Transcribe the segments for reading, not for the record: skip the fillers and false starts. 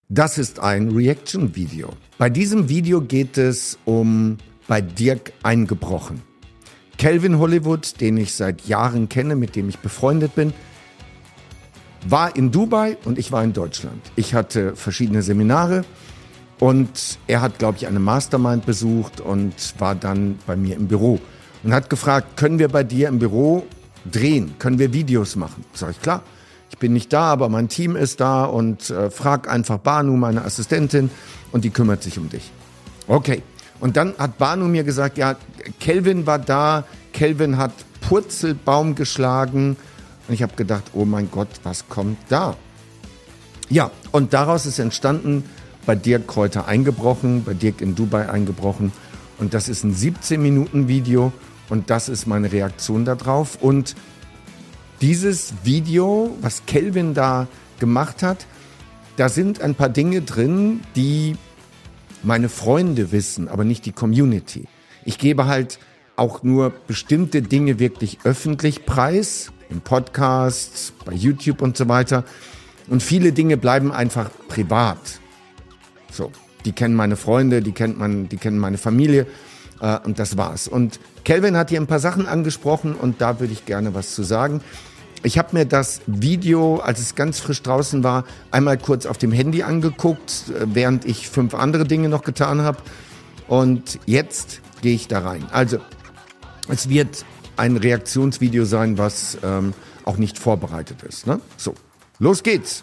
Das ist ein Reaction-Video. Bei diesem Video geht es um bei Dirk eingebrochen. Calvin Hollywood, den ich seit Jahren kenne, mit dem ich befreundet bin, war in Dubai und ich war in Deutschland. Ich hatte verschiedene Seminare und er hat, glaube ich, eine Mastermind besucht und war dann bei mir im Büro und hat gefragt, können wir bei dir im Büro drehen? Können wir Videos machen? Sag ich, klar. Ich bin nicht da, aber mein Team ist da und frag einfach Banu, meine Assistentin, und die kümmert sich um dich. Okay. Und dann hat Banu mir gesagt, ja, Calvin war da, Calvin hat Purzelbaum geschlagen. Und ich habe gedacht, oh mein Gott, was kommt da? Ja, und daraus ist entstanden, bei Dirk Kräuter eingebrochen, bei Dirk in Dubai eingebrochen. Und das ist ein 17-Minuten-Video und das ist meine Reaktion darauf. Und dieses Video, was Calvin da gemacht hat, da sind ein paar Dinge drin, die meine Freunde wissen, aber nicht die Community. Ich gebe halt auch nur bestimmte Dinge wirklich öffentlich preis, im Podcast, bei YouTube und so weiter. Und viele Dinge bleiben einfach privat. So, die kennen meine Freunde, die kennen meine Familie und das war's. Und Calvin hat hier ein paar Sachen angesprochen und da würde ich gerne was zu sagen. Ich habe mir das Video, als es ganz frisch draußen war, einmal kurz auf dem Handy angeguckt, während ich 5 andere Dinge noch getan habe. Und jetzt gehe ich da rein. Also, es wird ein Reaktionsvideo sein, was auch nicht vorbereitet ist. Ne? So, los geht's.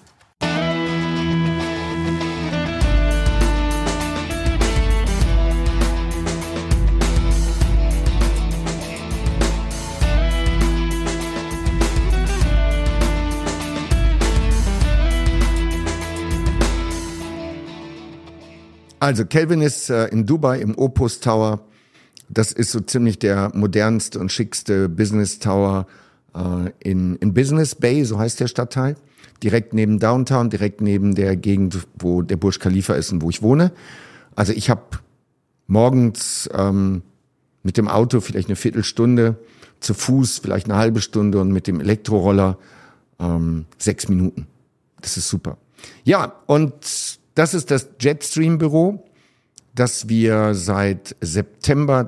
Also Calvin ist in Dubai im Opus Tower. Das ist so ziemlich der modernste und schickste Business Tower in Business Bay, so heißt der Stadtteil. Direkt neben Downtown, direkt neben der Gegend, wo der Burj Khalifa ist und wo ich wohne. Also ich habe morgens mit dem Auto vielleicht eine Viertelstunde, zu Fuß vielleicht eine halbe Stunde und mit dem Elektroroller 6 Minuten. Das ist super. Ja, und das ist das Jetstream-Büro, das wir seit September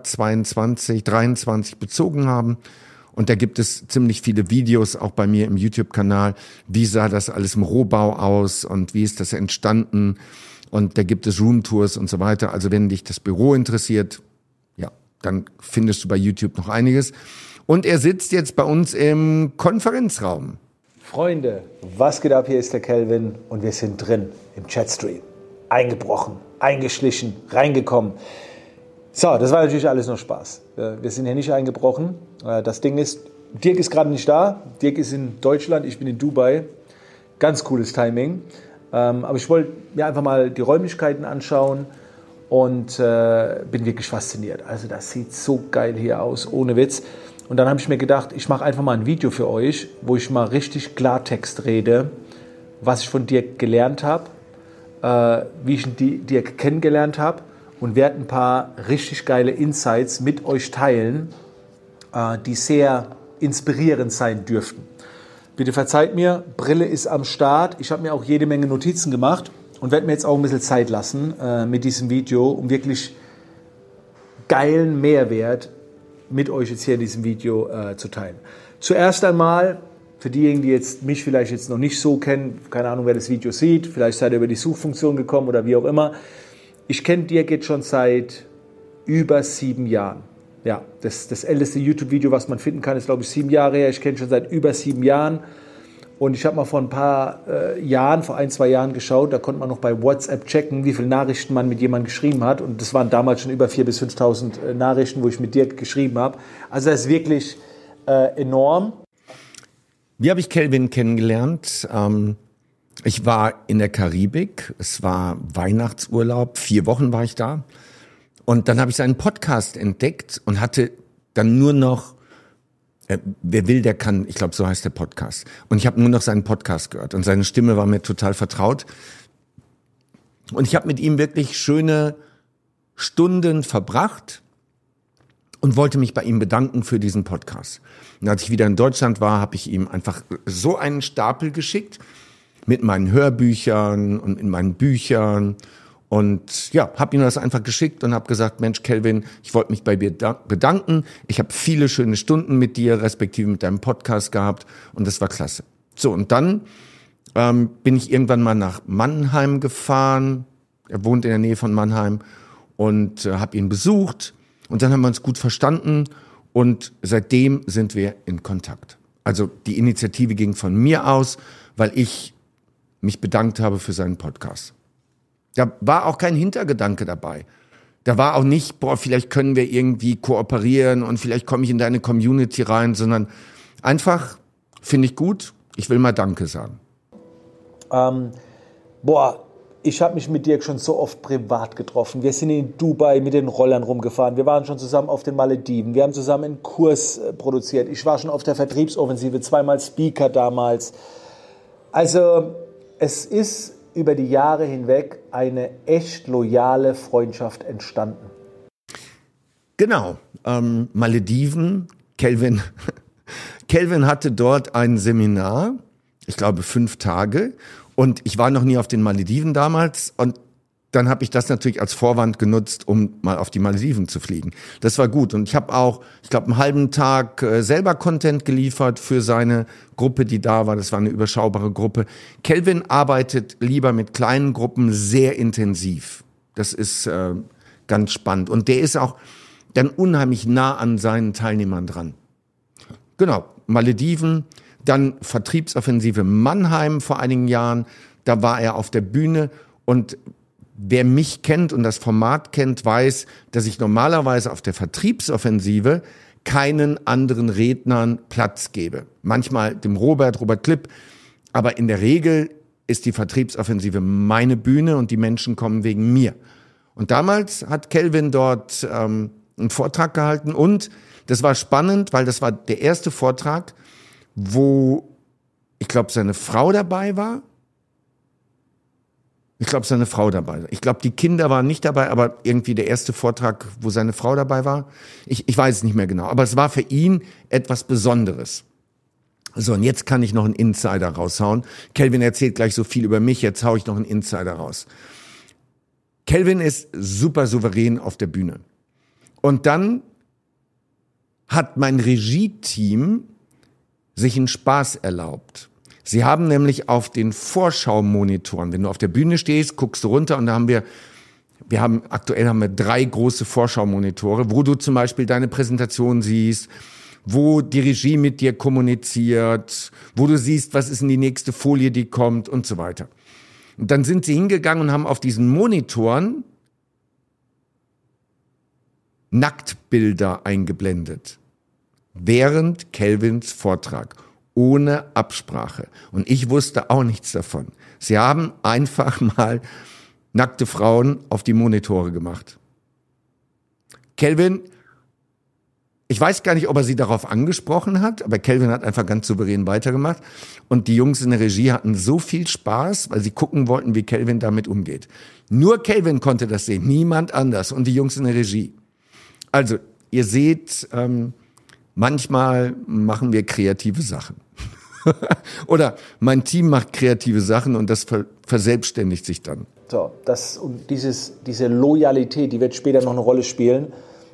23 bezogen haben. Und da gibt es ziemlich viele Videos, auch bei mir im YouTube-Kanal. Wie sah das alles im Rohbau aus und wie ist das entstanden? Und da gibt es Roomtours und so weiter. Also wenn dich das Büro interessiert, ja, dann findest du bei YouTube noch einiges. Und er sitzt jetzt bei uns im Konferenzraum. Freunde, was geht ab? Hier ist der Calvin und wir sind drin im Jetstream. Eingebrochen, eingeschlichen, reingekommen. So, das war natürlich alles nur Spaß. Wir sind hier nicht eingebrochen. Das Ding ist, Dirk ist gerade nicht da. Dirk ist in Deutschland, ich bin in Dubai. Ganz cooles Timing. Aber ich wollte mir einfach mal die Räumlichkeiten anschauen und bin wirklich fasziniert. Also das sieht so geil hier aus, ohne Witz. Und dann habe ich mir gedacht, ich mache einfach mal ein Video für euch, wo ich mal richtig Klartext rede, was ich von Dirk gelernt habe, wie ich Dirk kennengelernt habe und werde ein paar richtig geile Insights mit euch teilen, die sehr inspirierend sein dürften. Bitte verzeiht mir, Brille ist am Start. Ich habe mir auch jede Menge Notizen gemacht und werde mir jetzt auch ein bisschen Zeit lassen mit diesem Video, um wirklich geilen Mehrwert mit euch jetzt hier in diesem Video zu teilen. Zuerst einmal, für diejenigen, die jetzt mich vielleicht jetzt noch nicht so kennen, keine Ahnung, wer das Video sieht, vielleicht seid ihr über die Suchfunktion gekommen oder wie auch immer. Ich kenne Dirk jetzt schon seit über 7 Jahren. Ja, das älteste YouTube-Video, was man finden kann, ist, glaube ich, 7 Jahre her. Ich kenne schon seit über 7 Jahren. Und ich habe mal vor ein paar Jahren, vor 1-2 Jahren geschaut, da konnte man noch bei WhatsApp checken, wie viele Nachrichten man mit jemandem geschrieben hat. Und das waren damals schon über 4.000 bis 5.000 Nachrichten, wo ich mit Dirk geschrieben habe. Also das ist wirklich enorm. Wie habe ich Calvin kennengelernt? Ich war in der Karibik, es war Weihnachtsurlaub, 4 Wochen war ich da. Und dann habe ich seinen Podcast entdeckt und hatte dann nur noch wer will, der kann, ich glaube, so heißt der Podcast. Und ich habe nur noch seinen Podcast gehört und seine Stimme war mir total vertraut. Und ich habe mit ihm wirklich schöne Stunden verbracht und wollte mich bei ihm bedanken für diesen Podcast. Und als ich wieder in Deutschland war, habe ich ihm einfach so einen Stapel geschickt mit meinen Hörbüchern und in meinen Büchern. Und ja, habe ihm das einfach geschickt und habe gesagt, Mensch, Kelvin, ich wollte mich bei dir bedanken. Ich habe viele schöne Stunden mit dir, respektive mit deinem Podcast gehabt und das war klasse. So, und dann bin ich irgendwann mal nach Mannheim gefahren. Er wohnt in der Nähe von Mannheim und habe ihn besucht. Und dann haben wir uns gut verstanden und seitdem sind wir in Kontakt. Also die Initiative ging von mir aus, weil ich mich bedankt habe für seinen Podcast. Da war auch kein Hintergedanke dabei. Da war auch nicht, vielleicht können wir irgendwie kooperieren und vielleicht komme ich in deine Community rein, sondern einfach, finde ich gut, ich will mal Danke sagen. Ich habe mich mit Dirk schon so oft privat getroffen. Wir sind in Dubai mit den Rollern rumgefahren. Wir waren schon zusammen auf den Malediven. Wir haben zusammen einen Kurs produziert. Ich war schon auf der Vertriebsoffensive, 2-mal Speaker damals. Also es ist über die Jahre hinweg eine echt loyale Freundschaft entstanden. Genau, Malediven, Kelvin hatte dort ein Seminar, ich glaube 5 Tage. Und ich war noch nie auf den Malediven damals und dann habe ich das natürlich als Vorwand genutzt, um mal auf die Malediven zu fliegen. Das war gut und ich habe auch, ich glaube, einen halben Tag selber Content geliefert für seine Gruppe, die da war. Das war eine überschaubare Gruppe. Kelvin arbeitet lieber mit kleinen Gruppen sehr intensiv. Das ist ganz spannend und der ist auch dann unheimlich nah an seinen Teilnehmern dran. Genau, Malediven. Dann Vertriebsoffensive Mannheim vor einigen Jahren, da war er auf der Bühne und wer mich kennt und das Format kennt, weiß, dass ich normalerweise auf der Vertriebsoffensive keinen anderen Rednern Platz gebe. Manchmal dem Robert Klipp, aber in der Regel ist die Vertriebsoffensive meine Bühne und die Menschen kommen wegen mir. Und damals hat Kelvin dort einen Vortrag gehalten und das war spannend, weil das war der erste Vortrag, wo, ich glaube, seine Frau dabei war. Ich glaube, die Kinder waren nicht dabei, aber irgendwie der erste Vortrag, wo seine Frau dabei war. Ich weiß es nicht mehr genau, aber es war für ihn etwas Besonderes. So, und jetzt kann ich noch einen Insider raushauen. Kelvin erzählt gleich so viel über mich, jetzt haue ich noch einen Insider raus. Kelvin ist super souverän auf der Bühne. Und dann hat mein Regie-Team sich einen Spaß erlaubt. Sie haben nämlich auf den Vorschaumonitoren, wenn du auf der Bühne stehst, guckst du runter und da haben aktuell haben wir 3 große Vorschaumonitore, wo du zum Beispiel deine Präsentation siehst, wo die Regie mit dir kommuniziert, wo du siehst, was ist in die nächste Folie, die kommt und so weiter. Und dann sind sie hingegangen und haben auf diesen Monitoren Nacktbilder eingeblendet. Während Kelvins Vortrag, ohne Absprache. Und ich wusste auch nichts davon. Sie haben einfach mal nackte Frauen auf die Monitore gemacht. Kelvin, ich weiß gar nicht, ob er sie darauf angesprochen hat, aber Kelvin hat einfach ganz souverän weitergemacht. Und die Jungs in der Regie hatten so viel Spaß, weil sie gucken wollten, wie Kelvin damit umgeht. Nur Kelvin konnte das sehen, niemand anders. Und die Jungs in der Regie. Also, ihr seht, manchmal machen wir kreative Sachen. Oder mein Team macht kreative Sachen und das verselbstständigt sich dann. So, diese Loyalität, die wird später noch eine Rolle spielen.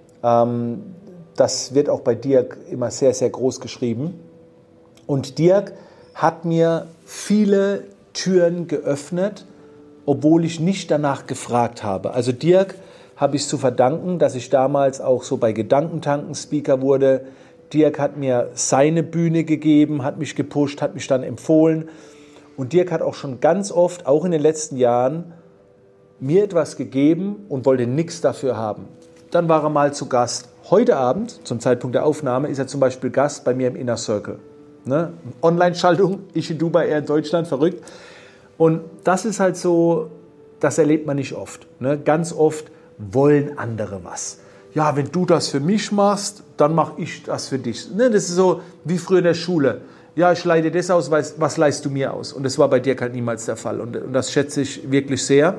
Das wird auch bei Dirk immer sehr, sehr groß geschrieben. Und Dirk hat mir viele Türen geöffnet, obwohl ich nicht danach gefragt habe. Also Dirk habe ich zu verdanken, dass ich damals auch so bei Gedankentanken Speaker wurde. Dirk hat mir seine Bühne gegeben, hat mich gepusht, hat mich dann empfohlen. Und Dirk hat auch schon ganz oft, auch in den letzten Jahren, mir etwas gegeben und wollte nichts dafür haben. Dann war er mal zu Gast. Heute Abend, zum Zeitpunkt der Aufnahme, ist er zum Beispiel Gast bei mir im Inner Circle. Ne? Online-Schaltung, ich in Dubai, er in Deutschland, verrückt. Und das ist halt so, das erlebt man nicht oft. Ne? Ganz oft wollen andere was. Ja, wenn du das für mich machst, dann mache ich das für dich. Ne, das ist so wie früher in der Schule. Ja, ich leih dir das aus, was leihst du mir aus? Und das war bei dir halt niemals der Fall. Und das schätze ich wirklich sehr.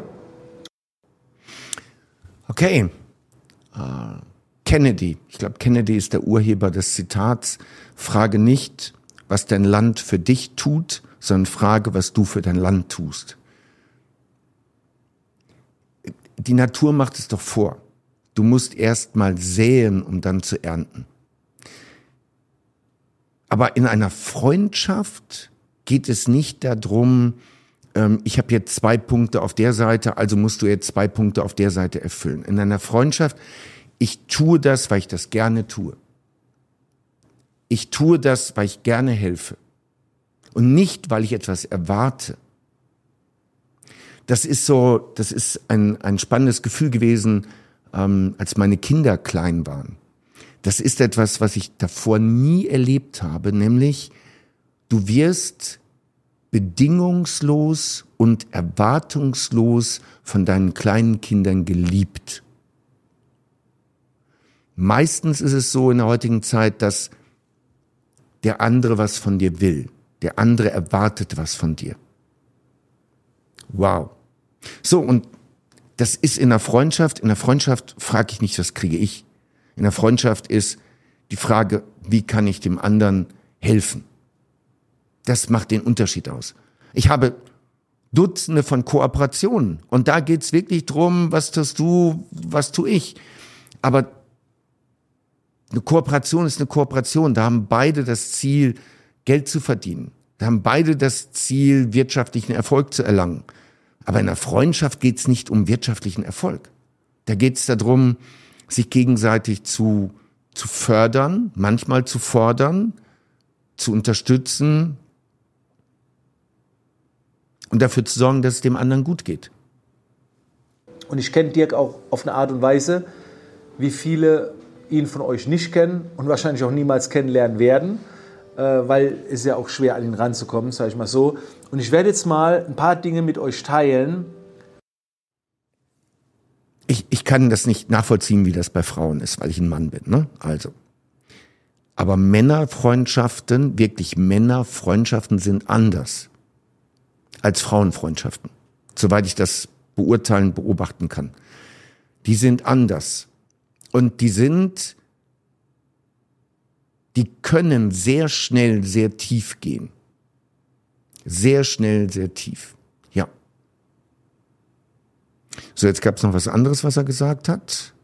Okay. Kennedy. Ich glaube, Kennedy ist der Urheber des Zitats. Frage nicht, was dein Land für dich tut, sondern frage, was du für dein Land tust. Die Natur macht es doch vor. Du musst erst mal säen, um dann zu ernten. Aber in einer Freundschaft geht es nicht darum, ich habe jetzt 2 Punkte auf der Seite, also musst du jetzt 2 Punkte auf der Seite erfüllen. In einer Freundschaft, ich tue das, weil ich das gerne tue. Ich tue das, weil ich gerne helfe. Und nicht, weil ich etwas erwarte. Das ist ein spannendes Gefühl gewesen, als meine Kinder klein waren. Das ist etwas, was ich davor nie erlebt habe, nämlich du wirst bedingungslos und erwartungslos von deinen kleinen Kindern geliebt. Meistens ist es so in der heutigen Zeit, dass der andere was von dir will. Der andere erwartet was von dir. Wow. So, und das ist in der Freundschaft. In der Freundschaft frage ich nicht, was kriege ich. In der Freundschaft ist die Frage, wie kann ich dem anderen helfen? Das macht den Unterschied aus. Ich habe Dutzende von Kooperationen und da geht's wirklich drum, was tust du, was tue ich. Aber eine Kooperation ist eine Kooperation. Da haben beide das Ziel, Geld zu verdienen. Da haben beide das Ziel, wirtschaftlichen Erfolg zu erlangen. Aber in einer Freundschaft geht's nicht um wirtschaftlichen Erfolg. Da geht's darum, sich gegenseitig zu fördern, manchmal zu fordern, zu unterstützen und dafür zu sorgen, dass es dem anderen gut geht. Und ich kenne Dirk auch auf eine Art und Weise, wie viele ihn von euch nicht kennen und wahrscheinlich auch niemals kennenlernen werden, weil es ja auch schwer an ihn ranzukommen, sage ich mal so. Und ich werde jetzt mal ein paar Dinge mit euch teilen. Ich kann das nicht nachvollziehen, wie das bei Frauen ist, weil ich ein Mann bin, ne? Also. Aber Männerfreundschaften, wirklich Männerfreundschaften sind anders als Frauenfreundschaften. Soweit ich das beobachten kann. Die sind anders. Und die können sehr schnell, sehr tief gehen. Sehr schnell, sehr tief. Ja. So, jetzt gab es noch was anderes, was er gesagt hat.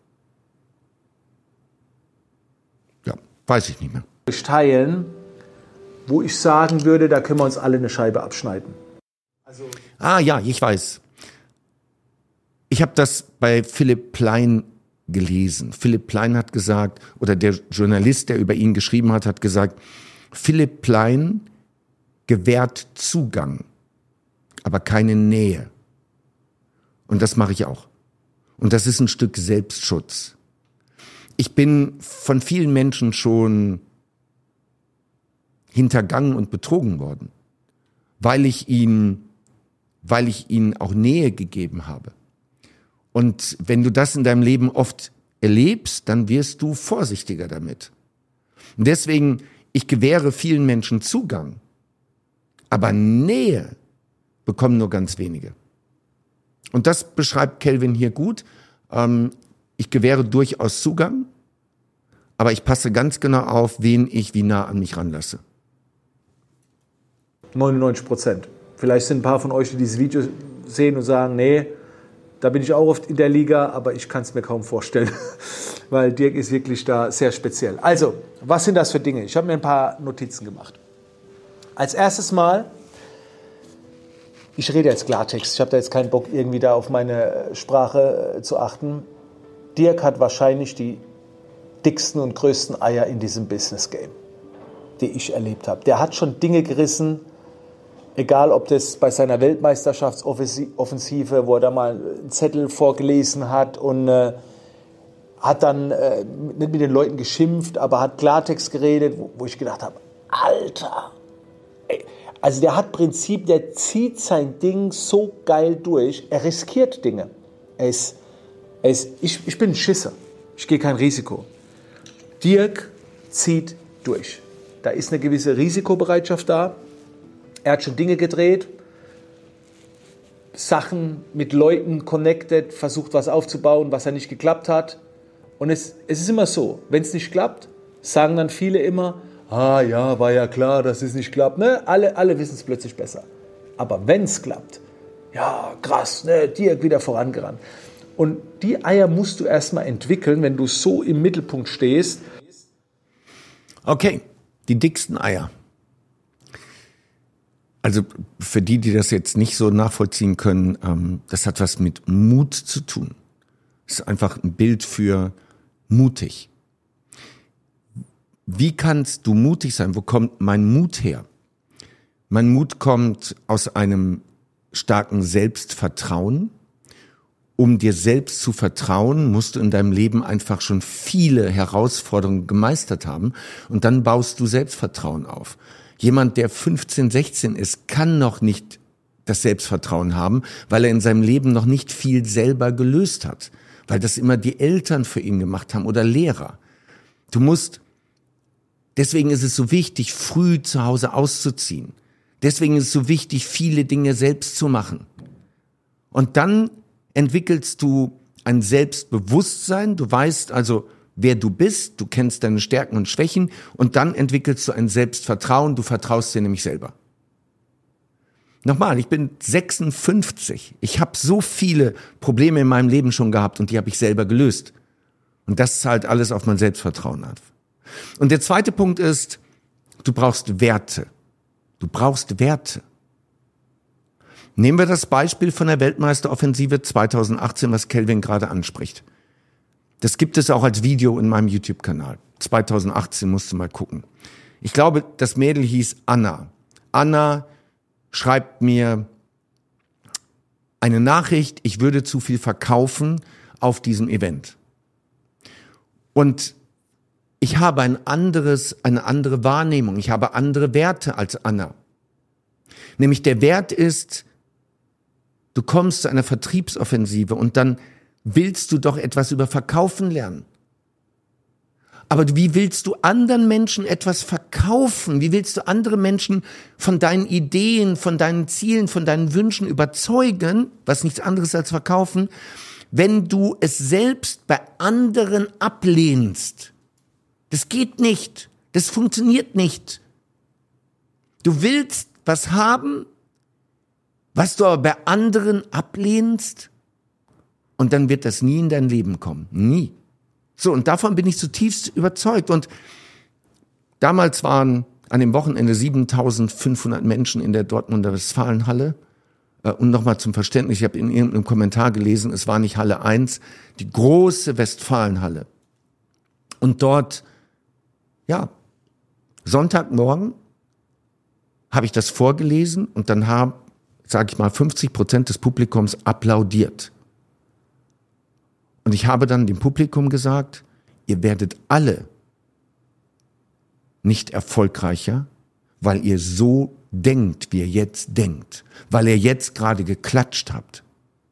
Ja, weiß ich nicht mehr. Teilen, wo ich sagen würde, da können wir uns alle eine Scheibe abschneiden. Ja, ich weiß. Ich habe das bei Philipp Plein gelesen. Philipp Plein hat gesagt, oder der Journalist, der über ihn geschrieben hat, hat gesagt, Philipp Plein gewährt Zugang, aber keine Nähe. Und das mache ich auch. Und das ist ein Stück Selbstschutz. Ich bin von vielen Menschen schon hintergangen und betrogen worden, weil ich ihnen auch Nähe gegeben habe. Und wenn du das in deinem Leben oft erlebst, dann wirst du vorsichtiger damit. Und deswegen, ich gewähre vielen Menschen Zugang, aber Nähe bekommen nur ganz wenige. Und das beschreibt Kelvin hier gut. Ich gewähre durchaus Zugang, aber ich passe ganz genau auf, wen ich wie nah an mich ranlasse. 99%. Vielleicht sind ein paar von euch, die dieses Video sehen und sagen, nee, da bin ich auch oft in der Liga, aber ich kann es mir kaum vorstellen, weil Dirk ist wirklich da sehr speziell. Also, was sind das für Dinge? Ich habe mir ein paar Notizen gemacht. Als erstes Mal, ich rede jetzt Klartext, ich habe da jetzt keinen Bock, irgendwie da auf meine Sprache zu achten. Dirk hat wahrscheinlich die dicksten und größten Eier in diesem Business-Game, die ich erlebt habe. Der hat schon Dinge gerissen, egal ob das bei seiner Weltmeisterschaftsoffensive, wo er da mal einen Zettel vorgelesen hat und hat dann nicht mit den Leuten geschimpft, aber hat Klartext geredet, wo ich gedacht habe, Alter, ey, also der hat Prinzip, der zieht sein Ding so geil durch, er riskiert Dinge. Ich bin ein Schisser, ich gehe kein Risiko. Dirk zieht durch. Da ist eine gewisse Risikobereitschaft da. Er hat schon Dinge gedreht, Sachen mit Leuten connected, versucht was aufzubauen, was ja nicht geklappt hat. Und es ist immer so, wenn es nicht klappt, sagen dann viele immer, ja, war ja klar, dass es nicht klappt. Ne? Alle wissen es plötzlich besser. Aber wenn es klappt, ja, krass, ne? Dirk wieder vorangerannt. Und die Eier musst du erstmal entwickeln, wenn du so im Mittelpunkt stehst. Okay, die dicksten Eier. Also für die das jetzt nicht so nachvollziehen können, das hat was mit Mut zu tun. Das ist einfach ein Bild für mutig. Wie kannst du mutig sein? Wo kommt mein Mut her? Mein Mut kommt aus einem starken Selbstvertrauen. Um dir selbst zu vertrauen, musst du in deinem Leben einfach schon viele Herausforderungen gemeistert haben und dann baust du Selbstvertrauen auf. Jemand, der 15, 16 ist, kann noch nicht das Selbstvertrauen haben, weil er in seinem Leben noch nicht viel selber gelöst hat, weil das immer die Eltern für ihn gemacht haben oder Lehrer. Deswegen ist es so wichtig, früh zu Hause auszuziehen. Deswegen ist es so wichtig, viele Dinge selbst zu machen. Und dann entwickelst du ein Selbstbewusstsein, du weißt also, wer du bist, du kennst deine Stärken und Schwächen und dann entwickelst du ein Selbstvertrauen, du vertraust dir nämlich selber. Nochmal, ich bin 56, ich habe so viele Probleme in meinem Leben schon gehabt und die habe ich selber gelöst. Und das zahlt alles auf mein Selbstvertrauen ab. Und der zweite Punkt ist, du brauchst Werte. Du brauchst Werte. Nehmen wir das Beispiel von der Weltmeisteroffensive 2018, was Kelvin gerade anspricht. Das gibt es auch als Video in meinem YouTube-Kanal. 2018 musst du mal gucken. Ich glaube, das Mädel hieß Anna. Anna schreibt mir eine Nachricht, ich würde zu viel verkaufen auf diesem Event. Und ich habe eine andere Wahrnehmung, ich habe andere Werte als Anna. Nämlich der Wert ist, du kommst zu einer Vertriebsoffensive und dann willst du doch etwas über Verkaufen lernen. Aber wie willst du anderen Menschen etwas verkaufen? Wie willst du andere Menschen von deinen Ideen, von deinen Zielen, von deinen Wünschen überzeugen, was nichts anderes als verkaufen, wenn du es selbst bei anderen ablehnst? Das geht nicht. Das funktioniert nicht. Du willst was haben, was du aber bei anderen ablehnst, und dann wird das nie in dein Leben kommen. Nie. So, und davon bin ich zutiefst überzeugt. Und damals waren an dem Wochenende 7.500 Menschen in der Dortmunder Westfalenhalle. Und nochmal zum Verständnis, ich habe in irgendeinem Kommentar gelesen, es war nicht Halle 1, die große Westfalenhalle. Und dort, Sonntagmorgen habe ich das vorgelesen und dann haben, sage ich mal, 50% des Publikums applaudiert. Und ich habe dann dem Publikum gesagt, ihr werdet alle nicht erfolgreicher, weil ihr so denkt, wie ihr jetzt denkt, weil ihr jetzt gerade geklatscht habt.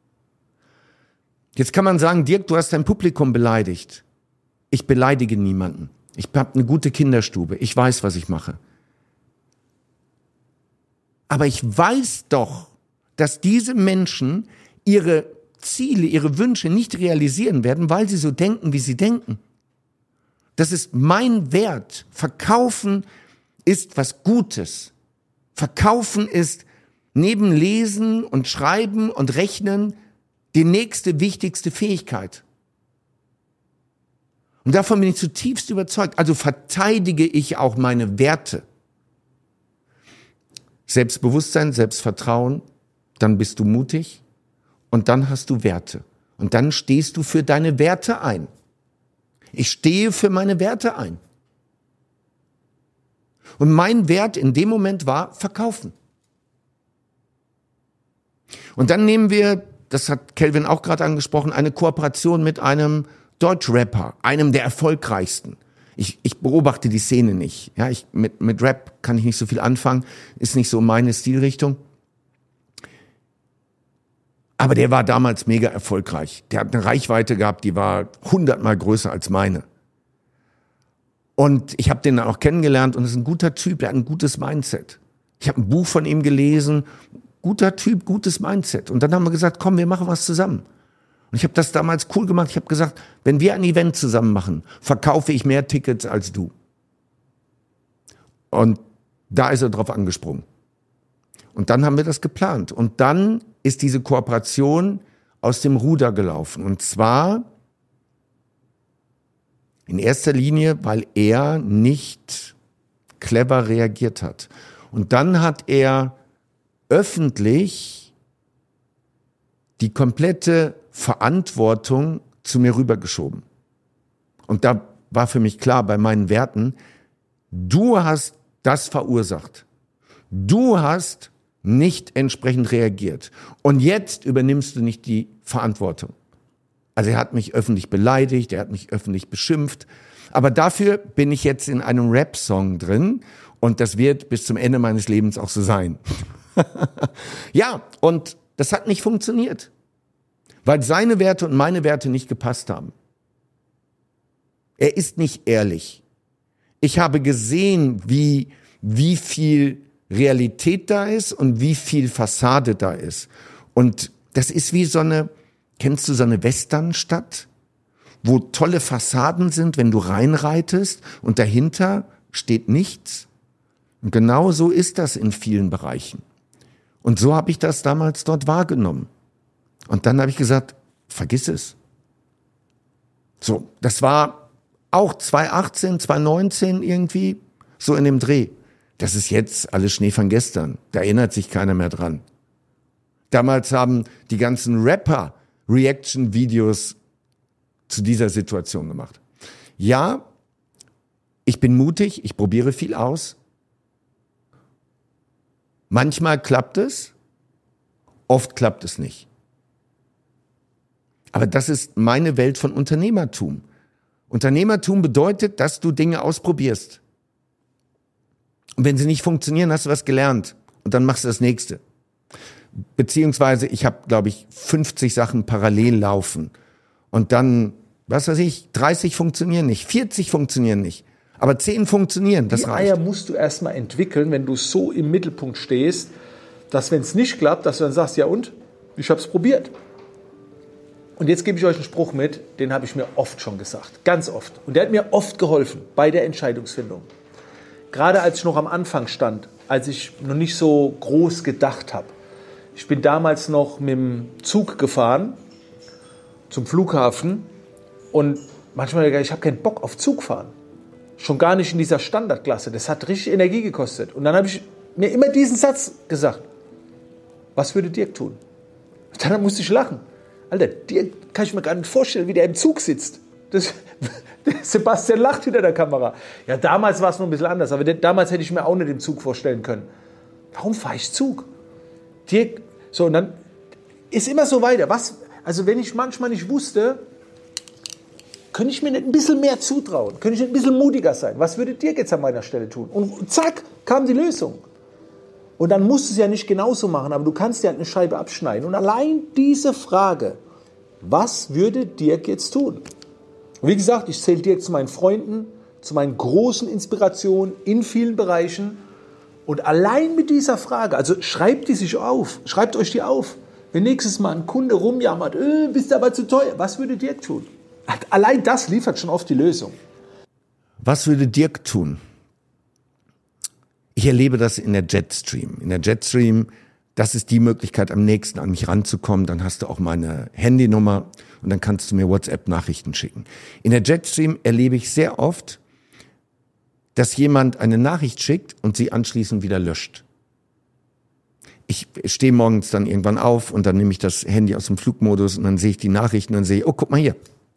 Jetzt kann man sagen, Dirk, du hast dein Publikum beleidigt. Ich beleidige niemanden. Ich habe eine gute Kinderstube. Ich weiß, was ich mache. Aber ich weiß doch, dass diese Menschen ihre Ziele, ihre Wünsche nicht realisieren werden, weil sie so denken, wie sie denken. Das ist mein Wert. Verkaufen ist was Gutes. Verkaufen ist neben Lesen und Schreiben und Rechnen die nächste wichtigste Fähigkeit. Und davon bin ich zutiefst überzeugt. Also verteidige ich auch meine Werte. Selbstbewusstsein, Selbstvertrauen, dann bist du mutig und dann hast du Werte. Und dann stehst du für deine Werte ein. Ich stehe für meine Werte ein. Und mein Wert in dem Moment war verkaufen. Und dann nehmen wir, das hat Kelvin auch gerade angesprochen, eine Kooperation mit einem Deutschrapper, einem der erfolgreichsten. Ich beobachte die Szene nicht. Ja, mit Rap kann ich nicht so viel anfangen, ist nicht so meine Stilrichtung. Aber der war damals mega erfolgreich. Der hat eine Reichweite gehabt, die war 100-mal größer als meine. Und ich habe den dann auch kennengelernt und ist ein guter Typ, der hat ein gutes Mindset. Ich habe ein Buch von ihm gelesen, guter Typ, gutes Mindset. Und dann haben wir gesagt, komm, wir machen was zusammen. Und ich habe das damals cool gemacht. Ich habe gesagt, wenn wir ein Event zusammen machen, verkaufe ich mehr Tickets als du. Und da ist er drauf angesprungen. Und dann haben wir das geplant. Und dann ist diese Kooperation aus dem Ruder gelaufen. Und zwar in erster Linie, weil er nicht clever reagiert hat. Und dann hat er öffentlich die komplette Verantwortung zu mir rübergeschoben. Und da war für mich klar, bei meinen Werten, du hast das verursacht. Du hast nicht entsprechend reagiert. Und jetzt übernimmst du nicht die Verantwortung. Also er hat mich öffentlich beleidigt, er hat mich öffentlich beschimpft. Aber dafür bin ich jetzt in einem Rap-Song drin und das wird bis zum Ende meines Lebens auch so sein. Ja, und das hat nicht funktioniert, weil seine Werte und meine Werte nicht gepasst haben. Er ist nicht ehrlich. Ich habe gesehen, wie viel Realität da ist und wie viel Fassade da ist. Und das ist wie kennst du so eine Westernstadt, wo tolle Fassaden sind, wenn du reinreitest und dahinter steht nichts? Und genau so ist das in vielen Bereichen. Und so habe ich das damals dort wahrgenommen. Und dann habe ich gesagt, vergiss es. So, das war auch 2018, 2019 irgendwie, so in dem Dreh. Das ist jetzt alles Schnee von gestern. Da erinnert sich keiner mehr dran. Damals haben die ganzen Rapper Reaction-Videos zu dieser Situation gemacht. Ja, ich bin mutig, ich probiere viel aus. Manchmal klappt es, oft klappt es nicht. Aber das ist meine Welt von Unternehmertum. Unternehmertum bedeutet, dass du Dinge ausprobierst. Und wenn sie nicht funktionieren, hast du was gelernt. Und dann machst du das nächste. Beziehungsweise ich habe, glaube ich, 50 Sachen parallel laufen. Und dann, 30 funktionieren nicht, 40 funktionieren nicht. Aber 10 funktionieren, das reicht. Die Eier musst du erstmal entwickeln, wenn du so im Mittelpunkt stehst, dass wenn es nicht klappt, dass du dann sagst, ja und? Ich habe es probiert. Und jetzt gebe ich euch einen Spruch mit, den habe ich mir oft schon gesagt, ganz oft. Und der hat mir oft geholfen bei der Entscheidungsfindung. Gerade als ich noch am Anfang stand, als ich noch nicht so groß gedacht habe. Ich bin damals noch mit dem Zug gefahren zum Flughafen und manchmal, ich habe keinen Bock auf Zugfahren. Schon gar nicht in dieser Standardklasse. Das hat richtig Energie gekostet. Und dann habe ich mir immer diesen Satz gesagt. Was würde Dirk tun? Und dann musste ich lachen. Alter, Dirk kann ich mir gar nicht vorstellen, wie der im Zug sitzt. Sebastian lacht hinter der Kamera. Ja, damals war es noch ein bisschen anders. Aber damals hätte ich mir auch nicht den Zug vorstellen können. Warum fahre ich Zug? Dirk, so, und dann ist immer so weiter. Also wenn ich manchmal nicht wusste, könnte ich mir nicht ein bisschen mehr zutrauen? Könnte ich nicht ein bisschen mutiger sein? Was würde Dirk jetzt an meiner Stelle tun? Und zack, kam die Lösung. Und dann musst du es ja nicht genauso machen, aber du kannst dir halt eine Scheibe abschneiden. Und allein diese Frage, was würde Dirk jetzt tun? Und wie gesagt, ich zähle Dirk zu meinen Freunden, zu meinen großen Inspirationen in vielen Bereichen. Und allein mit dieser Frage, also schreibt euch die auf. Wenn nächstes Mal ein Kunde rumjammert, bist du aber zu teuer, was würde Dirk tun? Allein das liefert schon oft die Lösung. Was würde Dirk tun? Ich erlebe das in der Jetstream. In der Jetstream, das ist die Möglichkeit, am nächsten an mich ranzukommen. Dann hast du auch meine Handynummer und dann kannst du mir WhatsApp-Nachrichten schicken. In der Jetstream erlebe ich sehr oft, dass jemand eine Nachricht schickt und sie anschließend wieder löscht. Ich stehe morgens dann irgendwann auf und dann nehme ich das Handy aus dem Flugmodus und dann sehe ich die Nachrichten und dann sehe ich, oh, guck mal hier.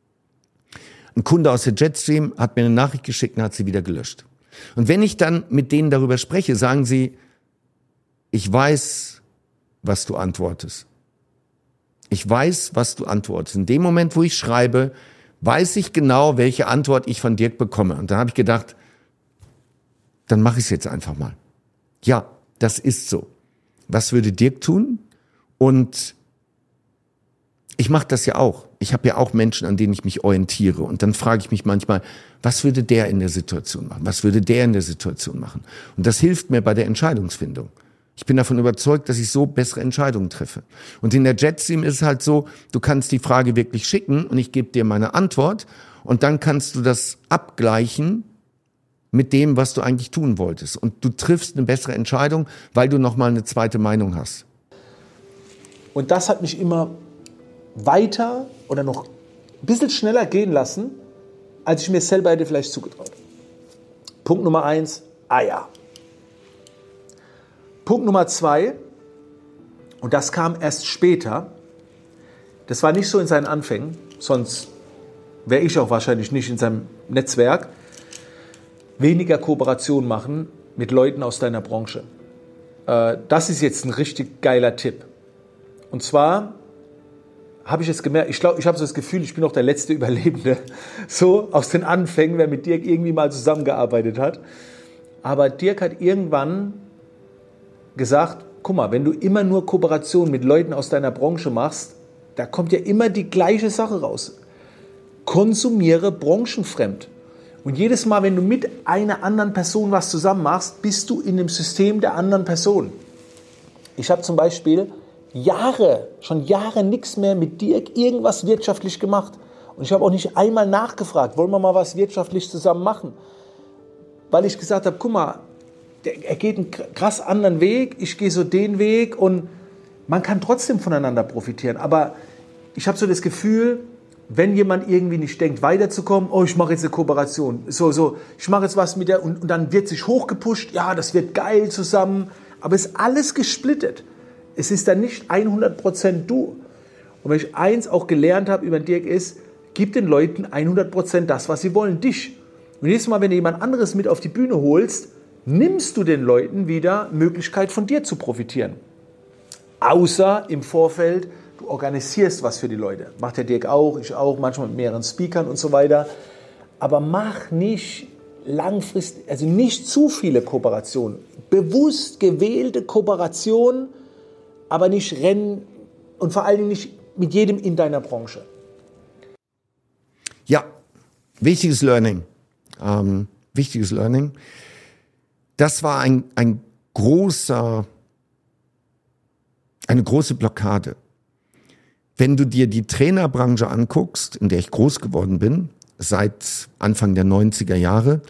Ein Kunde aus der Jetstream hat mir eine Nachricht geschickt und hat sie wieder gelöscht. Und wenn ich dann mit denen darüber spreche, sagen sie, ich weiß, was du antwortest. Ich weiß, was du antwortest. In dem Moment, wo ich schreibe, weiß ich genau, welche Antwort ich von Dirk bekomme. Und dann habe ich gedacht, dann mache ich es jetzt einfach mal. Ja, das ist so. Was würde Dirk tun? Und ich mache das ja auch. Ich habe ja auch Menschen, an denen ich mich orientiere. Und dann frage ich mich manchmal, was würde der in der Situation machen? Was würde der in der Situation machen? Und das hilft mir bei der Entscheidungsfindung. Ich bin davon überzeugt, dass ich so bessere Entscheidungen treffe. Und in der Jetstream ist es halt so, du kannst die Frage wirklich schicken und ich gebe dir meine Antwort. Und dann kannst du das abgleichen mit dem, was du eigentlich tun wolltest. Und du triffst eine bessere Entscheidung, weil du nochmal eine zweite Meinung hast. Und das hat mich immer weiter oder noch ein bisschen schneller gehen lassen, als ich mir selber hätte vielleicht zugetraut. Punkt Nummer 1, Eier. Punkt Nummer 2, und das kam erst später, das war nicht so in seinen Anfängen, sonst wäre ich auch wahrscheinlich nicht in seinem Netzwerk, weniger Kooperation machen mit Leuten aus deiner Branche. Das ist jetzt ein richtig geiler Tipp. Und zwar habe ich es gemerkt, ich habe so das Gefühl, ich bin auch der letzte Überlebende, so aus den Anfängen, wer mit Dirk irgendwie mal zusammengearbeitet hat. Aber Dirk hat irgendwann gesagt, guck mal, wenn du immer nur Kooperation mit Leuten aus deiner Branche machst, da kommt ja immer die gleiche Sache raus. Konsumiere branchenfremd. Und jedes Mal, wenn du mit einer anderen Person was zusammen machst, bist du in dem System der anderen Person. Ich habe zum Beispiel schon Jahre nichts mehr mit Dirk irgendwas wirtschaftlich gemacht. Und ich habe auch nicht einmal nachgefragt, wollen wir mal was wirtschaftlich zusammen machen? Weil ich gesagt habe, guck mal, er geht einen krass anderen Weg, ich gehe so den Weg und man kann trotzdem voneinander profitieren. Aber ich habe so das Gefühl, wenn jemand irgendwie nicht denkt, weiterzukommen, oh, ich mache jetzt eine Kooperation, ich mache jetzt was mit der und dann wird sich hochgepusht, ja, das wird geil zusammen, aber es ist alles gesplittet. Es ist dann nicht 100% du. Und wenn ich eins auch gelernt habe über Dirk ist, gib den Leuten 100% das, was sie wollen, dich. Und jedes Mal, wenn du jemand anderes mit auf die Bühne holst, nimmst du den Leuten wieder Möglichkeit von dir zu profitieren. Außer im Vorfeld, du organisierst was für die Leute. Macht der Dirk auch, ich auch, manchmal mit mehreren Speakern und so weiter. Aber mach nicht langfristig, also nicht zu viele Kooperationen. Bewusst gewählte Kooperationen, aber nicht rennen und vor allen Dingen nicht mit jedem in deiner Branche. Ja, wichtiges Learning. Wichtiges Learning. Das war eine große Blockade. Wenn du dir die Trainerbranche anguckst, in der ich groß geworden bin, seit Anfang der 90er Jahre,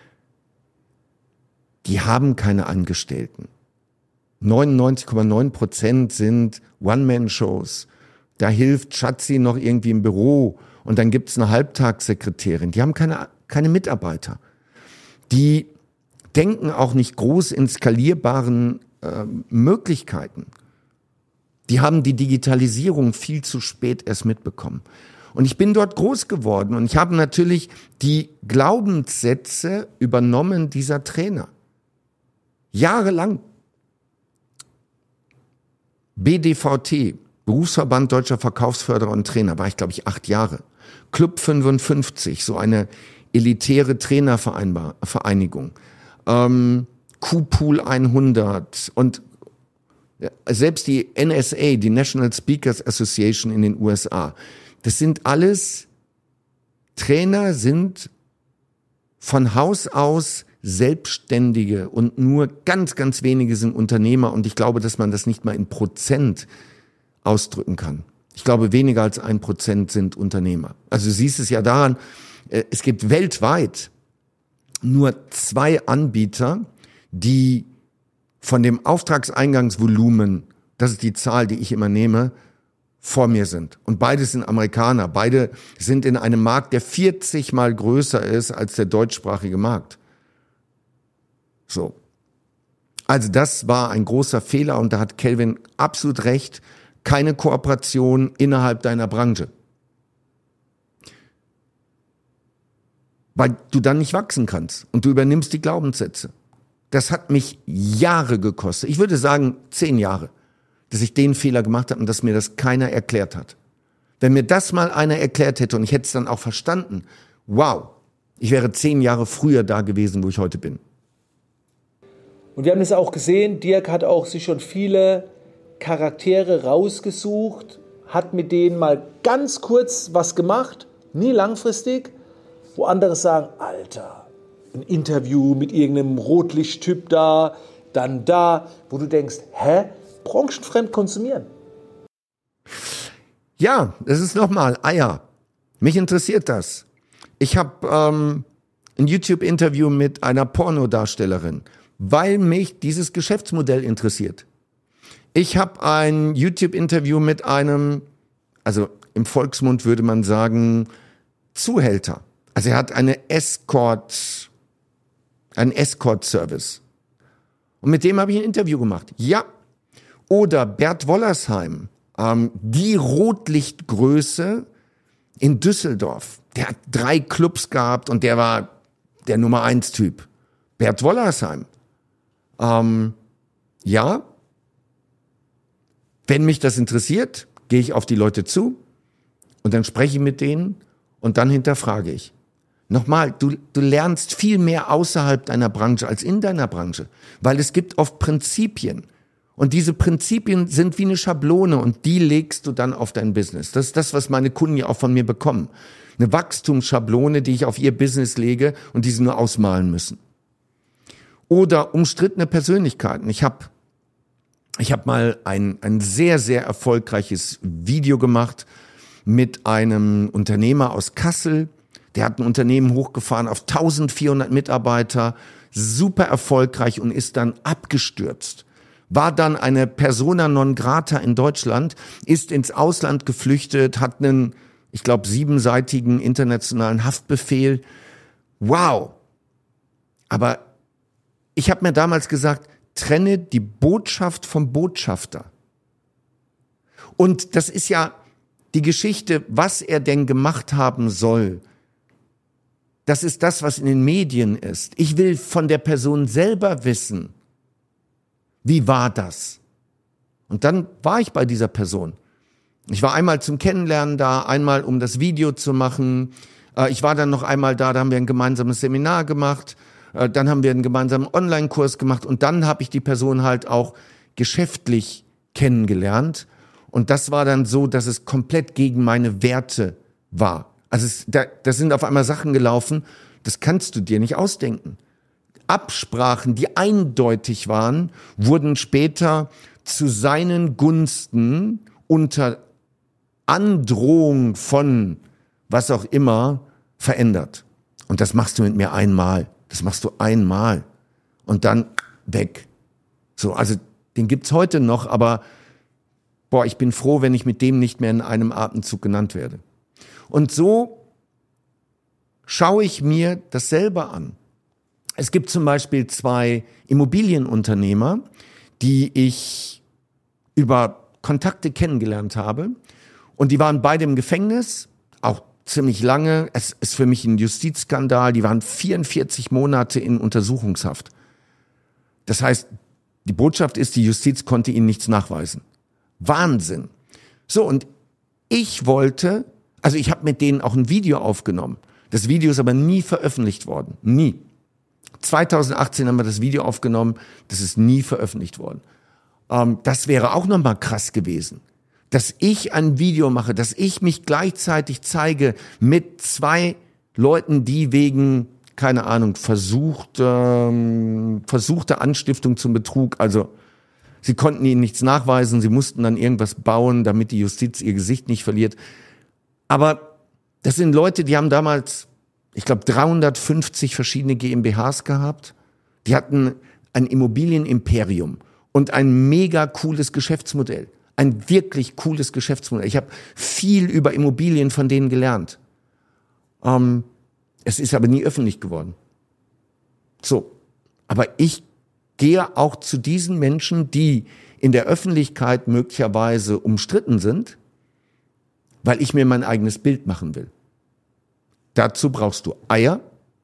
die haben keine Angestellten. 99,9% sind One-Man-Shows. Da hilft Schatzi noch irgendwie im Büro und dann gibt's eine Halbtagssekretärin. Die haben keine Mitarbeiter. Die denken auch nicht groß in skalierbaren Möglichkeiten. Die haben die Digitalisierung viel zu spät erst mitbekommen. Und ich bin dort groß geworden und ich habe natürlich die Glaubenssätze übernommen dieser Trainer. Jahrelang. BDVT, Berufsverband Deutscher Verkaufsförderer und Trainer, war ich, glaube ich, 8 Jahre. Club 55, so eine elitäre Trainervereinigung. Q-Pool 100 und selbst die NSA, die National Speakers Association in den USA. Das sind alles Trainer, sind von Haus aus Selbstständige und nur ganz, ganz wenige sind Unternehmer und ich glaube, dass man das nicht mal in Prozent ausdrücken kann. Ich glaube, weniger als 1% sind Unternehmer. Also du siehst es ja daran, es gibt weltweit nur 2 Anbieter, die von dem Auftragseingangsvolumen, das ist die Zahl, die ich immer nehme, vor mir sind. Und beide sind Amerikaner. Beide sind in einem Markt, der 40 mal größer ist als der deutschsprachige Markt. So. Also das war ein großer Fehler und da hat Kelvin absolut recht. Keine Kooperation innerhalb deiner Branche. Weil du dann nicht wachsen kannst und du übernimmst die Glaubenssätze. Das hat mich Jahre gekostet. Ich würde sagen 10 Jahre, dass ich den Fehler gemacht habe und dass mir das keiner erklärt hat. Wenn mir das mal einer erklärt hätte und ich hätte es dann auch verstanden, wow, ich wäre 10 Jahre früher da gewesen, wo ich heute bin. Und wir haben es auch gesehen, Dirk hat auch sich schon viele Charaktere rausgesucht, hat mit denen mal ganz kurz was gemacht, nie langfristig, wo andere sagen, Alter, ein Interview mit irgendeinem Rotlichttyp da, dann da, wo du denkst, branchenfremd konsumieren. Ja, das ist nochmal Eier. Mich interessiert das. Ich habe ein YouTube-Interview mit einer Pornodarstellerin, weil mich dieses Geschäftsmodell interessiert. Ich habe ein YouTube-Interview mit einem, also im Volksmund würde man sagen, Zuhälter. Also er hat einen Escort-Service. Und mit dem habe ich ein Interview gemacht. Ja. Oder Bert Wollersheim, die Rotlichtgröße in Düsseldorf. Der hat 3 Clubs gehabt und der war der Nummer 1 Typ. Bert Wollersheim. Ja. Wenn mich das interessiert, gehe ich auf die Leute zu und dann spreche ich mit denen und dann hinterfrage ich. Nochmal, du lernst viel mehr außerhalb deiner Branche als in deiner Branche, weil es gibt oft Prinzipien. Und diese Prinzipien sind wie eine Schablone und die legst du dann auf dein Business. Das ist das, was meine Kunden ja auch von mir bekommen. Eine Wachstumsschablone, die ich auf ihr Business lege und die sie nur ausmalen müssen. Oder umstrittene Persönlichkeiten. Ich hab mal ein sehr, sehr erfolgreiches Video gemacht mit einem Unternehmer aus Kassel. Der hat ein Unternehmen hochgefahren auf 1400 Mitarbeiter, super erfolgreich und ist dann abgestürzt. War dann eine Persona non grata in Deutschland, ist ins Ausland geflüchtet, hat einen, ich glaube, 7-seitigen internationalen Haftbefehl. Wow! Aber ich habe mir damals gesagt, trenne die Botschaft vom Botschafter. Und das ist ja die Geschichte, was er denn gemacht haben soll. Das ist das, was in den Medien ist. Ich will von der Person selber wissen, wie war das? Und dann war ich bei dieser Person. Ich war einmal zum Kennenlernen da, einmal um das Video zu machen. Ich war dann noch einmal da haben wir ein gemeinsames Seminar gemacht. Dann haben wir einen gemeinsamen Online-Kurs gemacht und dann habe ich die Person halt auch geschäftlich kennengelernt. Und das war dann so, dass es komplett gegen meine Werte war. Also da sind auf einmal Sachen gelaufen, das kannst du dir nicht ausdenken. Absprachen, die eindeutig waren, wurden später zu seinen Gunsten unter Androhung von was auch immer verändert. Und das machst du mit mir einmal. Das machst du einmal. Und dann weg. So, also den gibt's heute noch, aber ich bin froh, wenn ich mit dem nicht mehr in einem Atemzug genannt werde. Und so schaue ich mir das selber an. Es gibt zum Beispiel 2 Immobilienunternehmer, die ich über Kontakte kennengelernt habe. Und die waren beide im Gefängnis, auch ziemlich lange. Es ist für mich ein Justizskandal. Die waren 44 Monate in Untersuchungshaft. Das heißt, die Botschaft ist, die Justiz konnte ihnen nichts nachweisen. Wahnsinn. So, und ich habe mit denen auch ein Video aufgenommen. Das Video ist aber nie veröffentlicht worden. Nie. 2018 haben wir das Video aufgenommen, das ist nie veröffentlicht worden. Das wäre auch nochmal krass gewesen. Dass ich ein Video mache, dass ich mich gleichzeitig zeige mit 2 Leuten, die wegen, keine Ahnung, versuchte Anstiftung zum Betrug, also sie konnten ihnen nichts nachweisen, sie mussten dann irgendwas bauen, damit die Justiz ihr Gesicht nicht verliert. Aber das sind Leute, die haben damals, ich glaube, 350 verschiedene GmbHs gehabt. Die hatten ein Immobilienimperium und ein mega cooles Geschäftsmodell. Ein wirklich cooles Geschäftsmodell. Ich habe viel über Immobilien von denen gelernt. Es ist aber nie öffentlich geworden. So, aber ich gehe auch zu diesen Menschen, die in der Öffentlichkeit möglicherweise umstritten sind, weil ich mir mein eigenes Bild machen will. Dazu brauchst du Eier.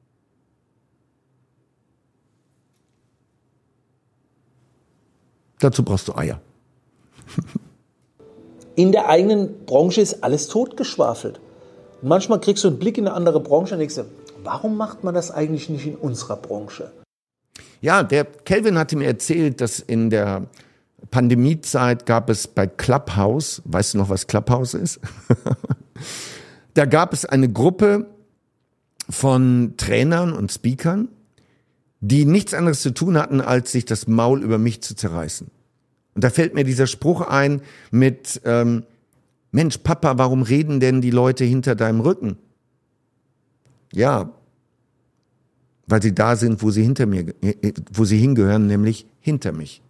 In der eigenen Branche ist alles totgeschwafelt. Und manchmal kriegst du einen Blick in eine andere Branche und denkst dir, warum macht man das eigentlich nicht in unserer Branche? Ja, der Kelvin hatte mir erzählt, dass in der Pandemiezeit gab es bei Clubhouse, weißt du noch, was Clubhouse ist? Da gab es eine Gruppe von Trainern und Speakern, die nichts anderes zu tun hatten, als sich das Maul über mich zu zerreißen. Und da fällt mir dieser Spruch ein mit, Mensch, Papa, warum reden denn die Leute hinter deinem Rücken? Ja, weil sie da sind, wo sie hingehören, nämlich hinter mich.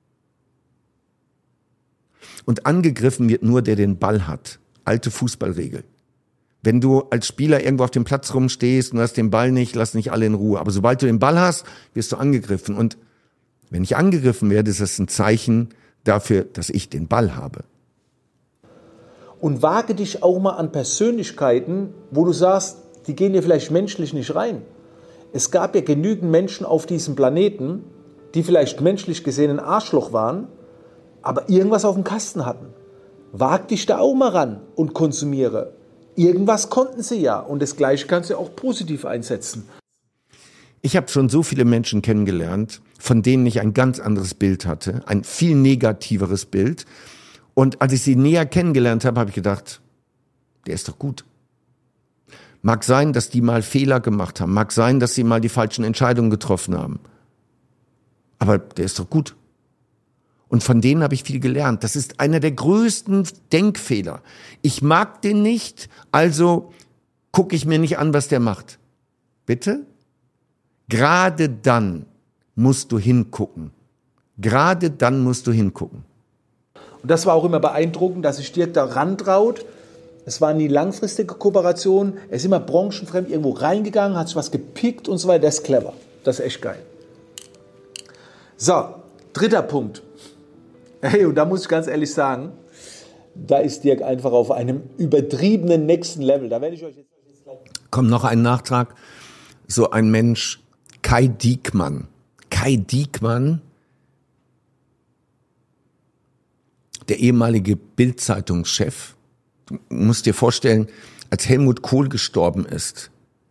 Und angegriffen wird nur, der den Ball hat. Alte Fußballregel. Wenn du als Spieler irgendwo auf dem Platz rumstehst und hast den Ball nicht, lass nicht alle in Ruhe. Aber sobald du den Ball hast, wirst du angegriffen. Und wenn ich angegriffen werde, ist das ein Zeichen dafür, dass ich den Ball habe. Und wage dich auch mal an Persönlichkeiten, wo du sagst, die gehen dir vielleicht menschlich nicht rein. Es gab ja genügend Menschen auf diesem Planeten, die vielleicht menschlich gesehen ein Arschloch waren, aber irgendwas auf dem Kasten hatten. Wag dich da auch mal ran und konsumiere. Irgendwas konnten sie ja und das Gleiche kannst du auch positiv einsetzen. Ich habe schon so viele Menschen kennengelernt, von denen ich ein ganz anderes Bild hatte, ein viel negativeres Bild. Und als ich sie näher kennengelernt habe, habe ich gedacht, der ist doch gut. Mag sein, dass die mal Fehler gemacht haben, mag sein, dass sie mal die falschen Entscheidungen getroffen haben. Aber der ist doch gut. Und von denen habe ich viel gelernt. Das ist einer der größten Denkfehler. Ich mag den nicht, also gucke ich mir nicht an, was der macht. Bitte? Gerade dann musst du hingucken. Gerade dann musst du hingucken. Und das war auch immer beeindruckend, dass sich Dirk da rantraut. Es war nie langfristige Kooperation. Er ist immer branchenfremd irgendwo reingegangen, hat sich was gepickt und so weiter. Das ist clever. Das ist echt geil. So, dritter Punkt. Hey, und da muss ich ganz ehrlich sagen, da ist Dirk einfach auf einem übertriebenen nächsten Level. Da werde ich euch jetzt gleich... Kommt noch ein Nachtrag. So ein Mensch, Kai Diekmann. Kai Diekmann, der ehemalige Bild-Zeitungschef. Du musst dir vorstellen, als Helmut Kohl gestorben ist,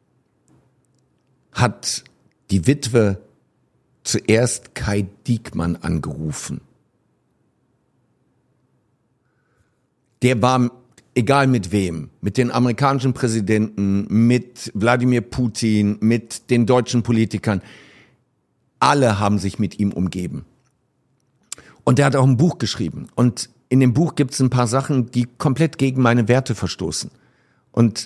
hat die Witwe zuerst Kai Diekmann angerufen. Der war, egal mit wem, mit den amerikanischen Präsidenten, mit Wladimir Putin, mit den deutschen Politikern, alle haben sich mit ihm umgeben. Und der hat auch ein Buch geschrieben. Und in dem Buch gibt es ein paar Sachen, die komplett gegen meine Werte verstoßen. Und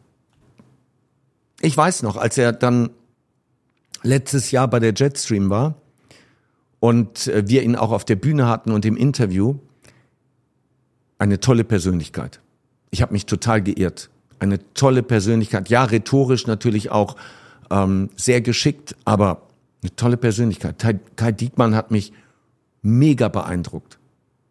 ich weiß noch, als er dann letztes Jahr bei der Jetstream war und wir ihn auch auf der Bühne hatten und im Interview, eine tolle Persönlichkeit. Ich habe mich total geirrt. Eine tolle Persönlichkeit. Ja, rhetorisch natürlich auch sehr geschickt, aber eine tolle Persönlichkeit. Kai Diekmann hat mich mega beeindruckt.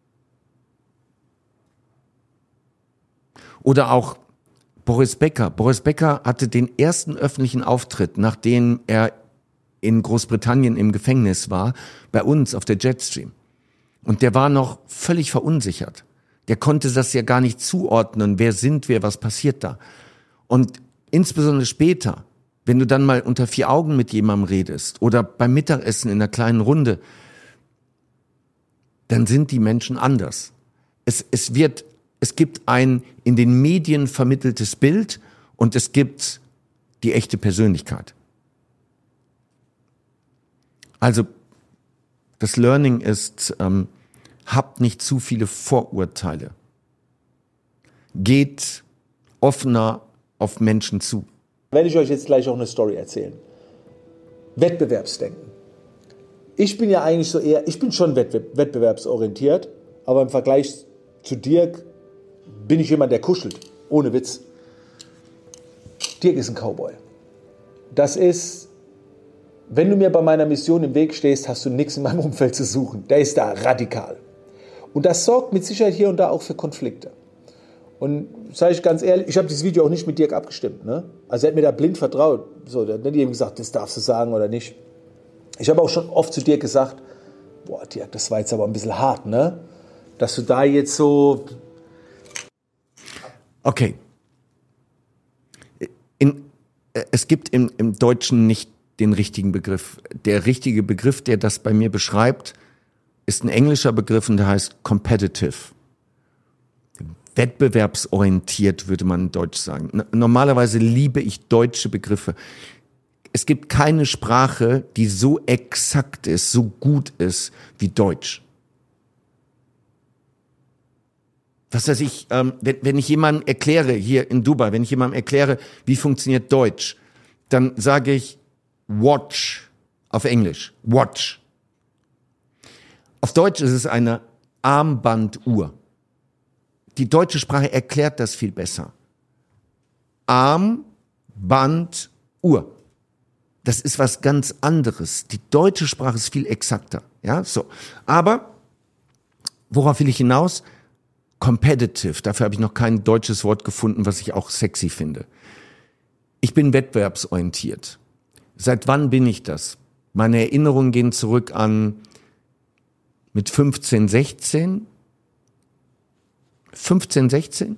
Oder auch Boris Becker. Boris Becker hatte den ersten öffentlichen Auftritt, nachdem er in Großbritannien im Gefängnis war, bei uns auf der Jetstream. Und der war noch völlig verunsichert. Der konnte das ja gar nicht zuordnen. Wer sind wir? Was passiert da? Und insbesondere später, wenn du dann mal unter vier Augen mit jemandem redest oder beim Mittagessen in einer kleinen Runde, dann sind die Menschen anders. Es gibt ein in den Medien vermitteltes Bild und es gibt die echte Persönlichkeit. Also das Learning ist, habt nicht zu viele Vorurteile. Geht offener auf Menschen zu. Werde ich euch jetzt gleich auch eine Story erzählen. Wettbewerbsdenken. Ich bin ja eigentlich so eher, ich bin schon wettbewerbsorientiert, aber im Vergleich zu Dirk bin ich jemand, der kuschelt. Ohne Witz. Dirk ist ein Cowboy. Das ist, wenn du mir bei meiner Mission im Weg stehst, hast du nichts in meinem Umfeld zu suchen. Der ist da radikal. Und das sorgt mit Sicherheit hier und da auch für Konflikte. Und sage ich ganz ehrlich, ich habe dieses Video auch nicht mit Dirk abgestimmt. Ne? Also er hat mir da blind vertraut. So, der hat nicht eben gesagt, das darfst du sagen oder nicht. Ich habe auch schon oft zu Dirk gesagt, boah Dirk, das war jetzt aber ein bisschen hart, ne? Dass du da jetzt so... Okay. Es gibt im Deutschen nicht den richtigen Begriff. Der richtige Begriff, der das bei mir beschreibt, ist ein englischer Begriff und der heißt competitive. Wettbewerbsorientiert würde man in Deutsch sagen. Normalerweise liebe ich deutsche Begriffe. Es gibt keine Sprache, die so exakt ist, so gut ist wie Deutsch. Was weiß ich, wenn ich jemandem erkläre, hier in Dubai, wenn ich jemandem erkläre, wie funktioniert Deutsch, dann sage ich, Watch. Auf Englisch. Watch. Auf Deutsch ist es eine Armbanduhr. Die deutsche Sprache erklärt das viel besser. Armbanduhr. Das ist was ganz anderes. Die deutsche Sprache ist viel exakter. Ja, so. Aber, worauf will ich hinaus? Competitive. Dafür habe ich noch kein deutsches Wort gefunden, was ich auch sexy finde. Ich bin wettbewerbsorientiert. Seit wann bin ich das? Meine Erinnerungen gehen zurück an mit 15, 16. 15, 16?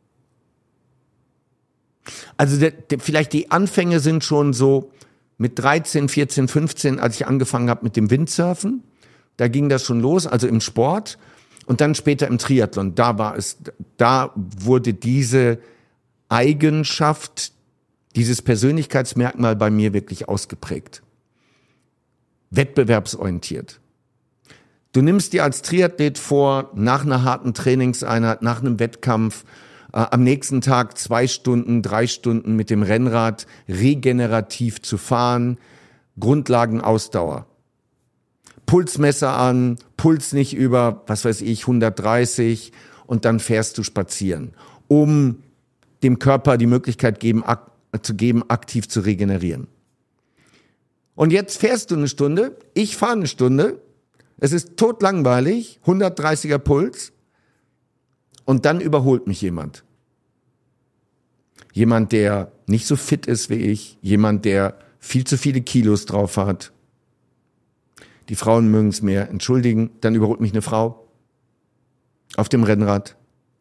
Also vielleicht die Anfänge sind schon so mit 13, 14, 15, als ich angefangen habe mit dem Windsurfen. Da ging das schon los, also im Sport. Und dann später im Triathlon. Da wurde diese Eigenschaft, dieses Persönlichkeitsmerkmal bei mir wirklich ausgeprägt. Wettbewerbsorientiert. Du nimmst dir als Triathlet vor, nach einer harten Trainingseinheit, nach einem Wettkampf, am nächsten Tag 2 Stunden, 3 Stunden mit dem Rennrad regenerativ zu fahren, Grundlagenausdauer. Pulsmesser an, Puls nicht über, 130 und dann fährst du spazieren, um dem Körper die Möglichkeit zu geben, aktiv zu regenerieren. Und jetzt fährst du eine Stunde, ich fahre eine Stunde, es ist totlangweilig, 130er Puls und dann überholt mich jemand. Jemand, der nicht so fit ist wie ich, jemand, der viel zu viele Kilos drauf hat. Die Frauen mögen es mehr, entschuldigen, dann überholt mich eine Frau auf dem Rennrad.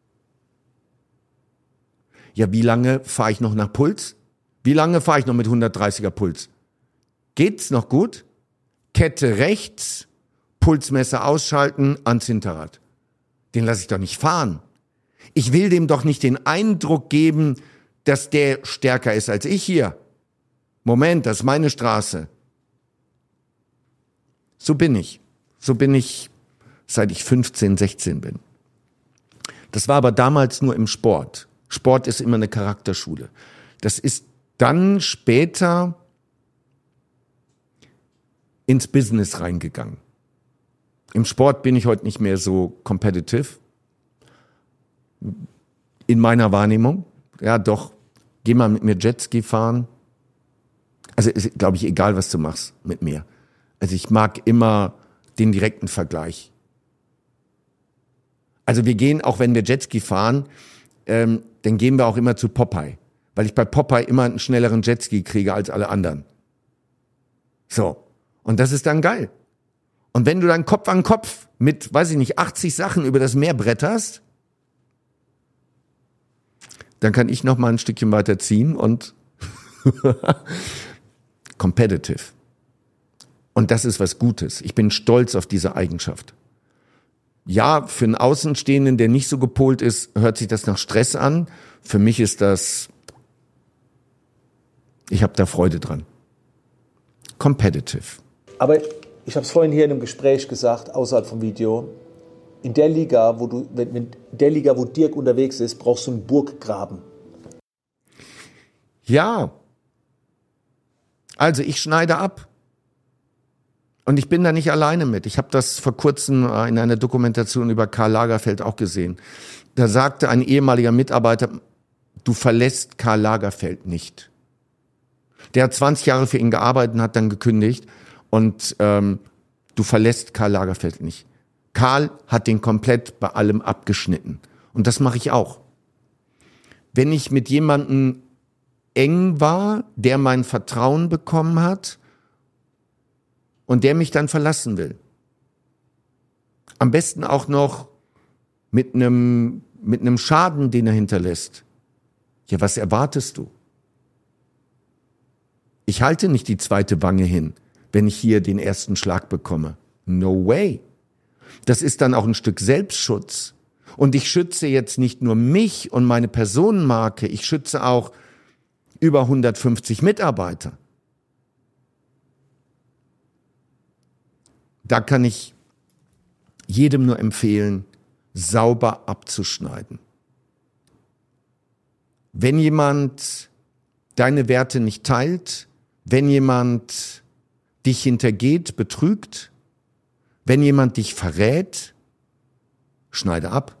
Ja, wie lange fahre ich noch nach Puls? Wie lange fahre ich noch mit 130er Puls? Geht's noch gut? Kette rechts, Pulsmesser ausschalten, ans Hinterrad. Den lasse ich doch nicht fahren. Ich will dem doch nicht den Eindruck geben, dass der stärker ist als ich hier. Moment, das ist meine Straße. So bin ich, seit ich 15, 16 bin. Das war aber damals nur im Sport. Sport ist immer eine Charakterschule. Das ist dann später ins Business reingegangen. Im Sport bin ich heute nicht mehr so competitive. In meiner Wahrnehmung. Ja, doch, geh mal mit mir Jetski fahren. Also ist, glaube ich, egal, was du machst mit mir. Also ich mag immer den direkten Vergleich. Also wir gehen, auch wenn wir Jetski fahren, dann gehen wir auch immer zu Popeye. Weil ich bei Popeye immer einen schnelleren Jetski kriege als alle anderen. So. Und das ist dann geil. Und wenn du dann Kopf an Kopf mit, 80 Sachen über das Meer bretterst, dann kann ich noch mal ein Stückchen weiter ziehen und competitive. Und das ist was Gutes. Ich bin stolz auf diese Eigenschaft. Ja, für einen Außenstehenden, der nicht so gepolt ist, hört sich das nach Stress an. Für mich ist das, ich habe da Freude dran. Competitive. Aber ich habe es vorhin hier in einem Gespräch gesagt, außerhalb vom Video, in der Liga, wo Dirk unterwegs ist, brauchst du einen Burggraben. Ja. Also ich schneide ab. Und ich bin da nicht alleine mit. Ich habe das vor kurzem in einer Dokumentation über Karl Lagerfeld auch gesehen. Da sagte ein ehemaliger Mitarbeiter, du verlässt Karl Lagerfeld nicht. Der hat 20 Jahre für ihn gearbeitet und hat dann gekündigt. Und du verlässt Karl Lagerfeld nicht. Karl hat den komplett bei allem abgeschnitten. Und das mache ich auch. Wenn ich mit jemandem eng war, der mein Vertrauen bekommen hat und der mich dann verlassen will. Am besten auch noch mit einem Schaden, den er hinterlässt. Ja, was erwartest du? Ich halte nicht die zweite Wange hin, wenn ich hier den ersten Schlag bekomme. No way. Das ist dann auch ein Stück Selbstschutz. Und ich schütze jetzt nicht nur mich und meine Personenmarke, ich schütze auch über 150 Mitarbeiter. Da kann ich jedem nur empfehlen, sauber abzuschneiden. Wenn jemand deine Werte nicht teilt, wenn jemand dich hintergeht, betrügt, wenn jemand dich verrät, schneide ab.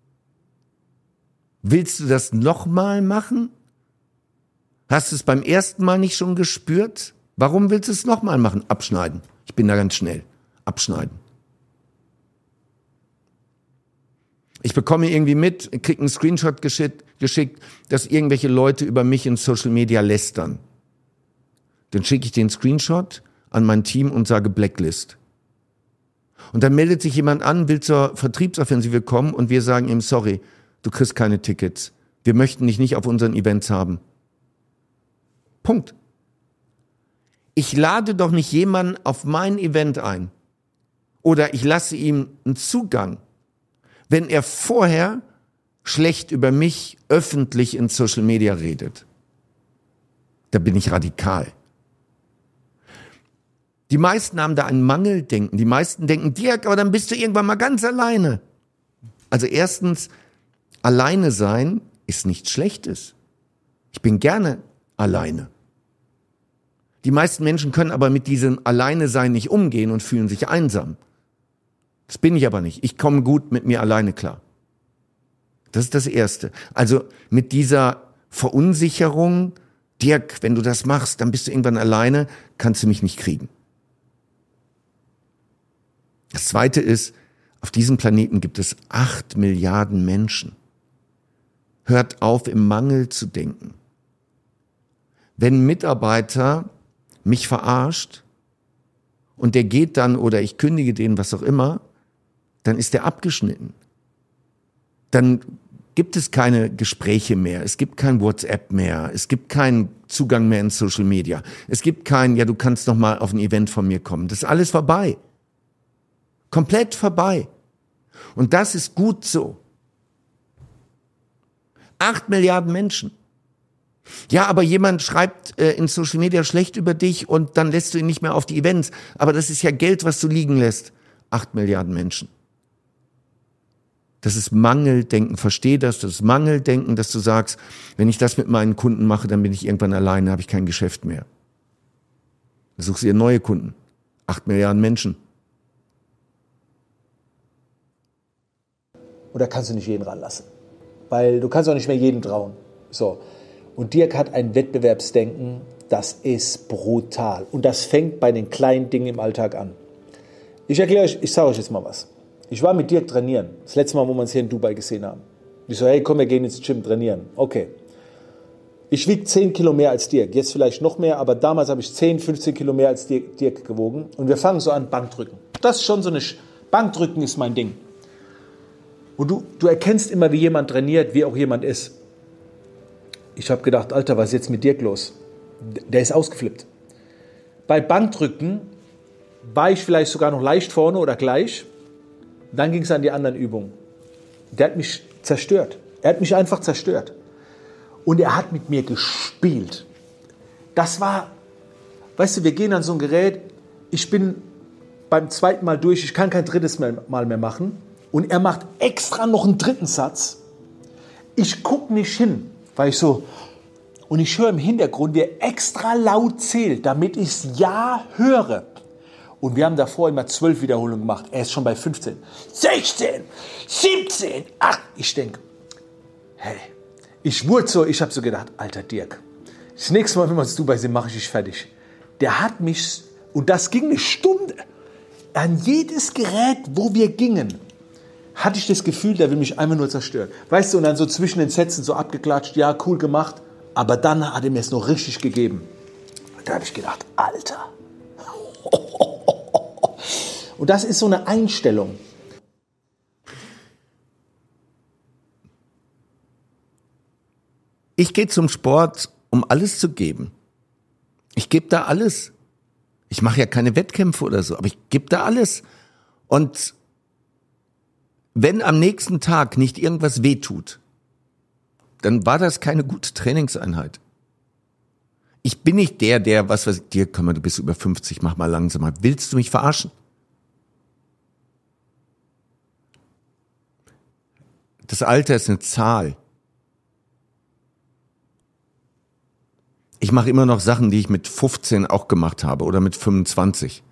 Willst du das nochmal machen? Hast du es beim ersten Mal nicht schon gespürt? Warum willst du es nochmal machen? Abschneiden. Ich bin da ganz schnell. Abschneiden. Ich bekomme irgendwie mit, kriege einen Screenshot geschickt, dass irgendwelche Leute über mich in Social Media lästern. Dann schicke ich den Screenshot an mein Team und sage Blacklist. Und dann meldet sich jemand an, will zur Vertriebsoffensive kommen und wir sagen ihm, sorry, du kriegst keine Tickets. Wir möchten dich nicht auf unseren Events haben. Punkt. Ich lade doch nicht jemanden auf mein Event ein. Oder ich lasse ihm einen Zugang, wenn er vorher schlecht über mich öffentlich in Social Media redet. Da bin ich radikal. Die meisten haben da ein Mangeldenken. Die meisten denken, Dirk, aber dann bist du irgendwann mal ganz alleine. Also erstens, alleine sein ist nichts Schlechtes. Ich bin gerne alleine. Die meisten Menschen können aber mit diesem Alleine-Sein nicht umgehen und fühlen sich einsam. Das bin ich aber nicht. Ich komme gut mit mir alleine klar. Das ist das Erste. Also mit dieser Verunsicherung, Dirk, wenn du das machst, dann bist du irgendwann alleine, kannst du mich nicht kriegen. Das Zweite ist, auf diesem Planeten gibt es 8 Milliarden Menschen. Hört auf, im Mangel zu denken. Wenn ein Mitarbeiter mich verarscht und der geht dann oder ich kündige den, was auch immer, dann ist der abgeschnitten. Dann gibt es keine Gespräche mehr, es gibt kein WhatsApp mehr, es gibt keinen Zugang mehr in Social Media, es gibt kein, ja, du kannst noch mal auf ein Event von mir kommen. Das ist alles vorbei. Komplett vorbei. Und das ist gut so. 8 Milliarden Menschen. Ja, aber jemand schreibt in Social Media schlecht über dich und dann lässt du ihn nicht mehr auf die Events. Aber das ist ja Geld, was du liegen lässt. 8 Milliarden Menschen. Das ist Mangeldenken. Versteh das. Das ist Mangeldenken, dass du sagst, wenn ich das mit meinen Kunden mache, dann bin ich irgendwann alleine, habe ich kein Geschäft mehr. Dann suchst du dir neue Kunden. 8 Milliarden Menschen. Und da kannst du nicht jeden ranlassen. Weil du kannst auch nicht mehr jedem trauen. So. Und Dirk hat ein Wettbewerbsdenken, das ist brutal. Und das fängt bei den kleinen Dingen im Alltag an. Ich sage euch jetzt mal was. Ich war mit Dirk trainieren. Das letzte Mal, wo wir uns hier in Dubai gesehen haben. Ich so, hey, komm, wir gehen ins Gym trainieren. Okay. Ich wiege 10 Kilo mehr als Dirk. Jetzt vielleicht noch mehr, aber damals habe ich 10, 15 Kilo mehr als Dirk gewogen. Und wir fangen so an, Bankdrücken. Das ist schon so eine... Bankdrücken ist mein Ding. Und du erkennst immer, wie jemand trainiert, wie auch jemand ist. Ich habe gedacht, Alter, was ist jetzt mit Dirk los? Der ist ausgeflippt. Bei Bankdrücken war ich vielleicht sogar noch leicht vorne oder gleich. Dann ging es an die anderen Übungen. Der hat mich zerstört. Er hat mich einfach zerstört. Und er hat mit mir gespielt. Das war, weißt du, wir gehen an so ein Gerät. Ich bin beim zweiten Mal durch. Ich kann kein drittes Mal mehr machen. Und er macht extra noch einen dritten Satz. Ich gucke nicht hin, weil ich so... Und ich höre im Hintergrund, wie er extra laut zählt, damit ich es ja höre. Und wir haben davor immer 12 Wiederholungen gemacht. Er ist schon bei 15, 16, 17, 8. Ich denke, hey, ich habe so gedacht, alter Dirk, das nächste Mal, wenn wir uns Dubai sehen, mache ich dich fertig. Der hat mich, und das ging eine Stunde, an jedes Gerät, wo wir gingen, hatte ich das Gefühl, der will mich einfach nur zerstören. Weißt du, und dann so zwischen den Sätzen so abgeklatscht, ja, cool gemacht. Aber dann hat er mir es noch richtig gegeben. Und da habe ich gedacht, Alter. Und das ist so eine Einstellung. Ich gehe zum Sport, um alles zu geben. Ich gebe da alles. Ich mache ja keine Wettkämpfe oder so, aber ich gebe da alles. Und wenn am nächsten Tag nicht irgendwas wehtut, dann war das keine gute Trainingseinheit. Ich bin nicht der, was weiß ich, dir, komm mal, du bist über 50, mach mal langsamer. Willst du mich verarschen? Das Alter ist eine Zahl. Ich mache immer noch Sachen, die ich mit 15 auch gemacht habe oder mit 25.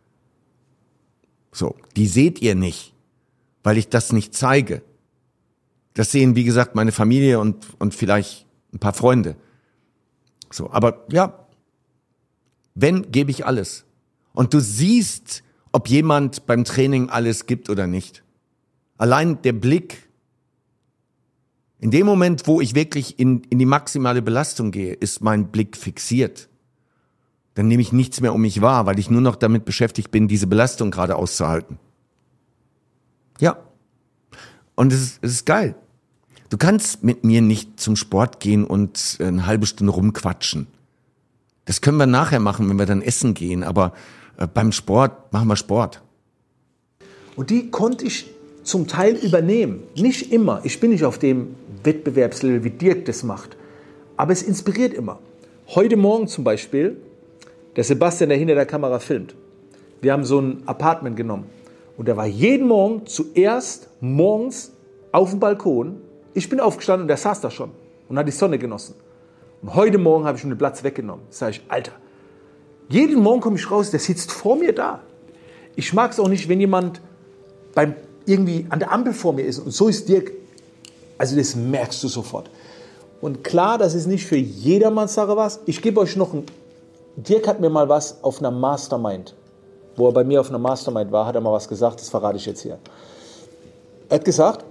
So, die seht ihr nicht, weil ich das nicht zeige. Das sehen, wie gesagt, meine Familie und vielleicht ein paar Freunde. So, aber ja, wenn, gebe ich alles. Und du siehst, ob jemand beim Training alles gibt oder nicht. Allein der Blick, in dem Moment, wo ich wirklich in die maximale Belastung gehe, ist mein Blick fixiert. Dann nehme ich nichts mehr um mich wahr, weil ich nur noch damit beschäftigt bin, diese Belastung gerade auszuhalten. Ja. Und es ist geil. Du kannst mit mir nicht zum Sport gehen und eine halbe Stunde rumquatschen. Das können wir nachher machen, wenn wir dann essen gehen, aber beim Sport machen wir Sport. Und die konnte ich zum Teil übernehmen. Nicht immer. Ich bin nicht auf dem Wettbewerbslevel, wie Dirk das macht. Aber es inspiriert immer. Heute Morgen zum Beispiel, der Sebastian, der hinter der Kamera filmt. Wir haben so ein Apartment genommen. Und der war jeden Morgen zuerst morgens auf dem Balkon. Ich bin aufgestanden und der saß da schon und hat die Sonne genossen. Und heute Morgen habe ich ihm den Platz weggenommen. Sag ich, Alter, jeden Morgen komme ich raus, der sitzt vor mir da. Ich mag es auch nicht, wenn jemand irgendwie an der Ampel vor mir ist. Und so ist Dirk. Also das merkst du sofort. Und klar, das ist nicht für jedermanns Sache was. Ich gebe euch noch Dirk hat mir mal was auf einer Mastermind, wo er bei mir auf einer Mastermind war, hat er mal was gesagt, das verrate ich jetzt hier. Er hat gesagt,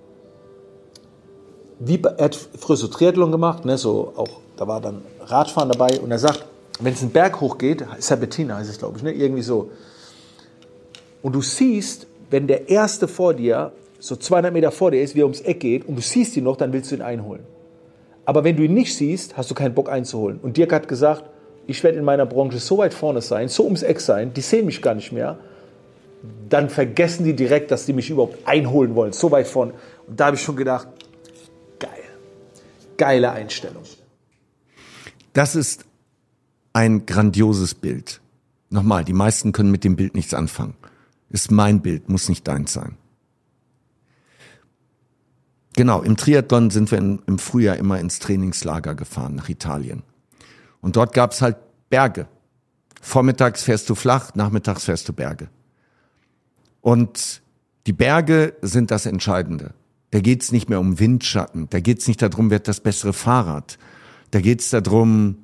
er hat früher so Triathlon gemacht, ne, so auch, da war dann Radfahren dabei und er sagt, wenn es einen Berg hochgeht, Serpentina heißt es, glaube ich, ne, irgendwie so. Und du siehst, wenn der Erste vor dir, so 200 Meter vor dir ist, wie er ums Eck geht und du siehst ihn noch, dann willst du ihn einholen. Aber wenn du ihn nicht siehst, hast du keinen Bock einzuholen. Und Dirk hat gesagt, ich werde in meiner Branche so weit vorne sein, so ums Eck sein, die sehen mich gar nicht mehr. Dann vergessen die direkt, dass die mich überhaupt einholen wollen, so weit vorne. Und da habe ich schon gedacht, geil, geile Einstellung. Das ist ein grandioses Bild. Nochmal, die meisten können mit dem Bild nichts anfangen. Ist mein Bild, muss nicht deins sein. Genau, im Triathlon sind wir im Frühjahr immer ins Trainingslager gefahren, nach Italien. Und dort gab's halt Berge. Vormittags fährst du flach, nachmittags fährst du Berge. Und die Berge sind das Entscheidende. Da geht's nicht mehr um Windschatten, da geht's nicht darum, wer hat das bessere Fahrrad. Da geht's darum,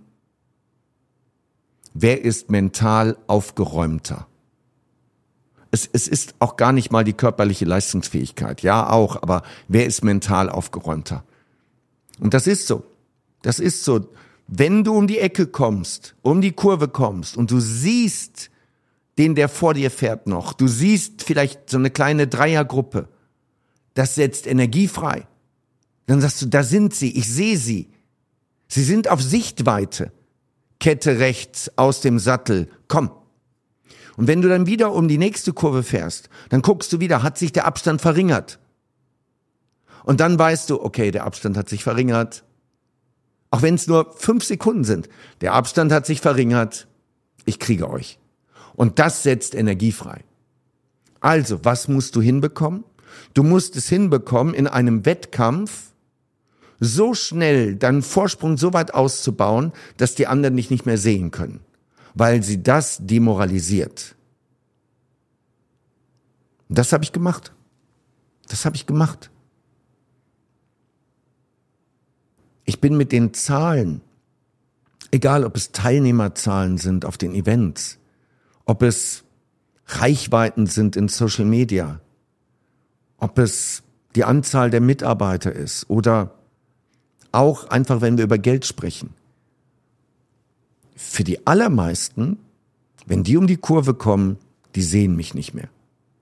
wer ist mental aufgeräumter. Es ist auch gar nicht mal die körperliche Leistungsfähigkeit. Ja, auch, aber wer ist mental aufgeräumter? Und das ist so. Das ist so. Wenn du um die Ecke kommst, um die Kurve kommst und du siehst den, der vor dir fährt noch, du siehst vielleicht so eine kleine Dreiergruppe, das setzt Energie frei. Dann sagst du, da sind sie, ich sehe sie. Sie sind auf Sichtweite. Kette rechts, aus dem Sattel, komm. Und wenn du dann wieder um die nächste Kurve fährst, dann guckst du wieder, hat sich der Abstand verringert? Und dann weißt du, okay, der Abstand hat sich verringert. Auch wenn es nur 5 Sekunden sind. Der Abstand hat sich verringert. Ich kriege euch. Und das setzt Energie frei. Also, was musst du hinbekommen? Du musst es hinbekommen, in einem Wettkampf so schnell deinen Vorsprung so weit auszubauen, dass die anderen dich nicht mehr sehen können. Weil sie das demoralisiert. Und das habe ich gemacht. Das habe ich gemacht. Ich bin mit den Zahlen, egal ob es Teilnehmerzahlen sind auf den Events, ob es Reichweiten sind in Social Media, ob es die Anzahl der Mitarbeiter ist oder auch einfach, wenn wir über Geld sprechen. Für die allermeisten, wenn die um die Kurve kommen, die sehen mich nicht mehr.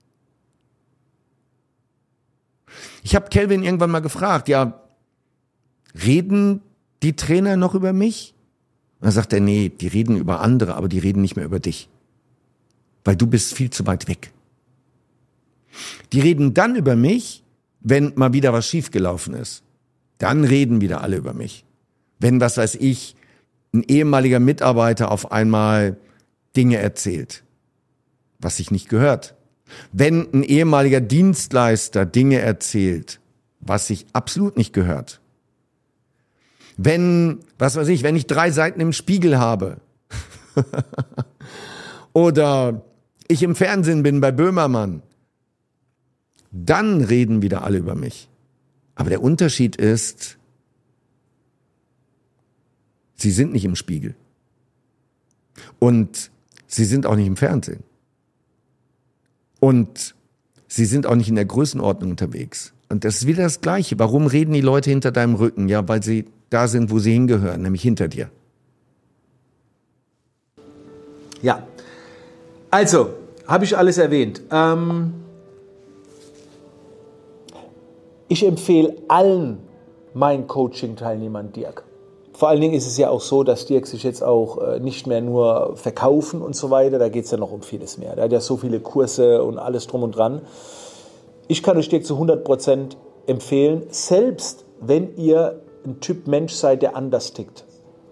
Ich habe Kelvin irgendwann mal gefragt, ja, reden die Trainer noch über mich? Und dann sagt er, nee, die reden über andere, aber die reden nicht mehr über dich. Weil du bist viel zu weit weg. Die reden dann über mich, wenn mal wieder was schiefgelaufen ist. Dann reden wieder alle über mich. Wenn, was weiß ich, ein ehemaliger Mitarbeiter auf einmal Dinge erzählt, was sich nicht gehört. Wenn ein ehemaliger Dienstleister Dinge erzählt, was sich absolut nicht gehört. Wenn ich 3 Seiten im Spiegel habe oder ich im Fernsehen bin bei Böhmermann, dann reden wieder alle über mich. Aber der Unterschied ist, sie sind nicht im Spiegel. Und sie sind auch nicht im Fernsehen. Und sie sind auch nicht in der Größenordnung unterwegs. Und das ist wieder das Gleiche. Warum reden die Leute hinter deinem Rücken? Ja, weil sie da sind, wo sie hingehören, nämlich hinter dir. Ja, also, habe ich alles erwähnt. Ich empfehle allen meinen Coaching-Teilnehmern Dirk. Vor allen Dingen ist es ja auch so, dass Dirk sich jetzt auch nicht mehr nur verkaufen und so weiter, da geht es ja noch um vieles mehr. Der hat ja so viele Kurse und alles drum und dran. Ich kann euch Dirk zu 100% empfehlen, selbst wenn ihr ein Typ Mensch seid, der anders tickt.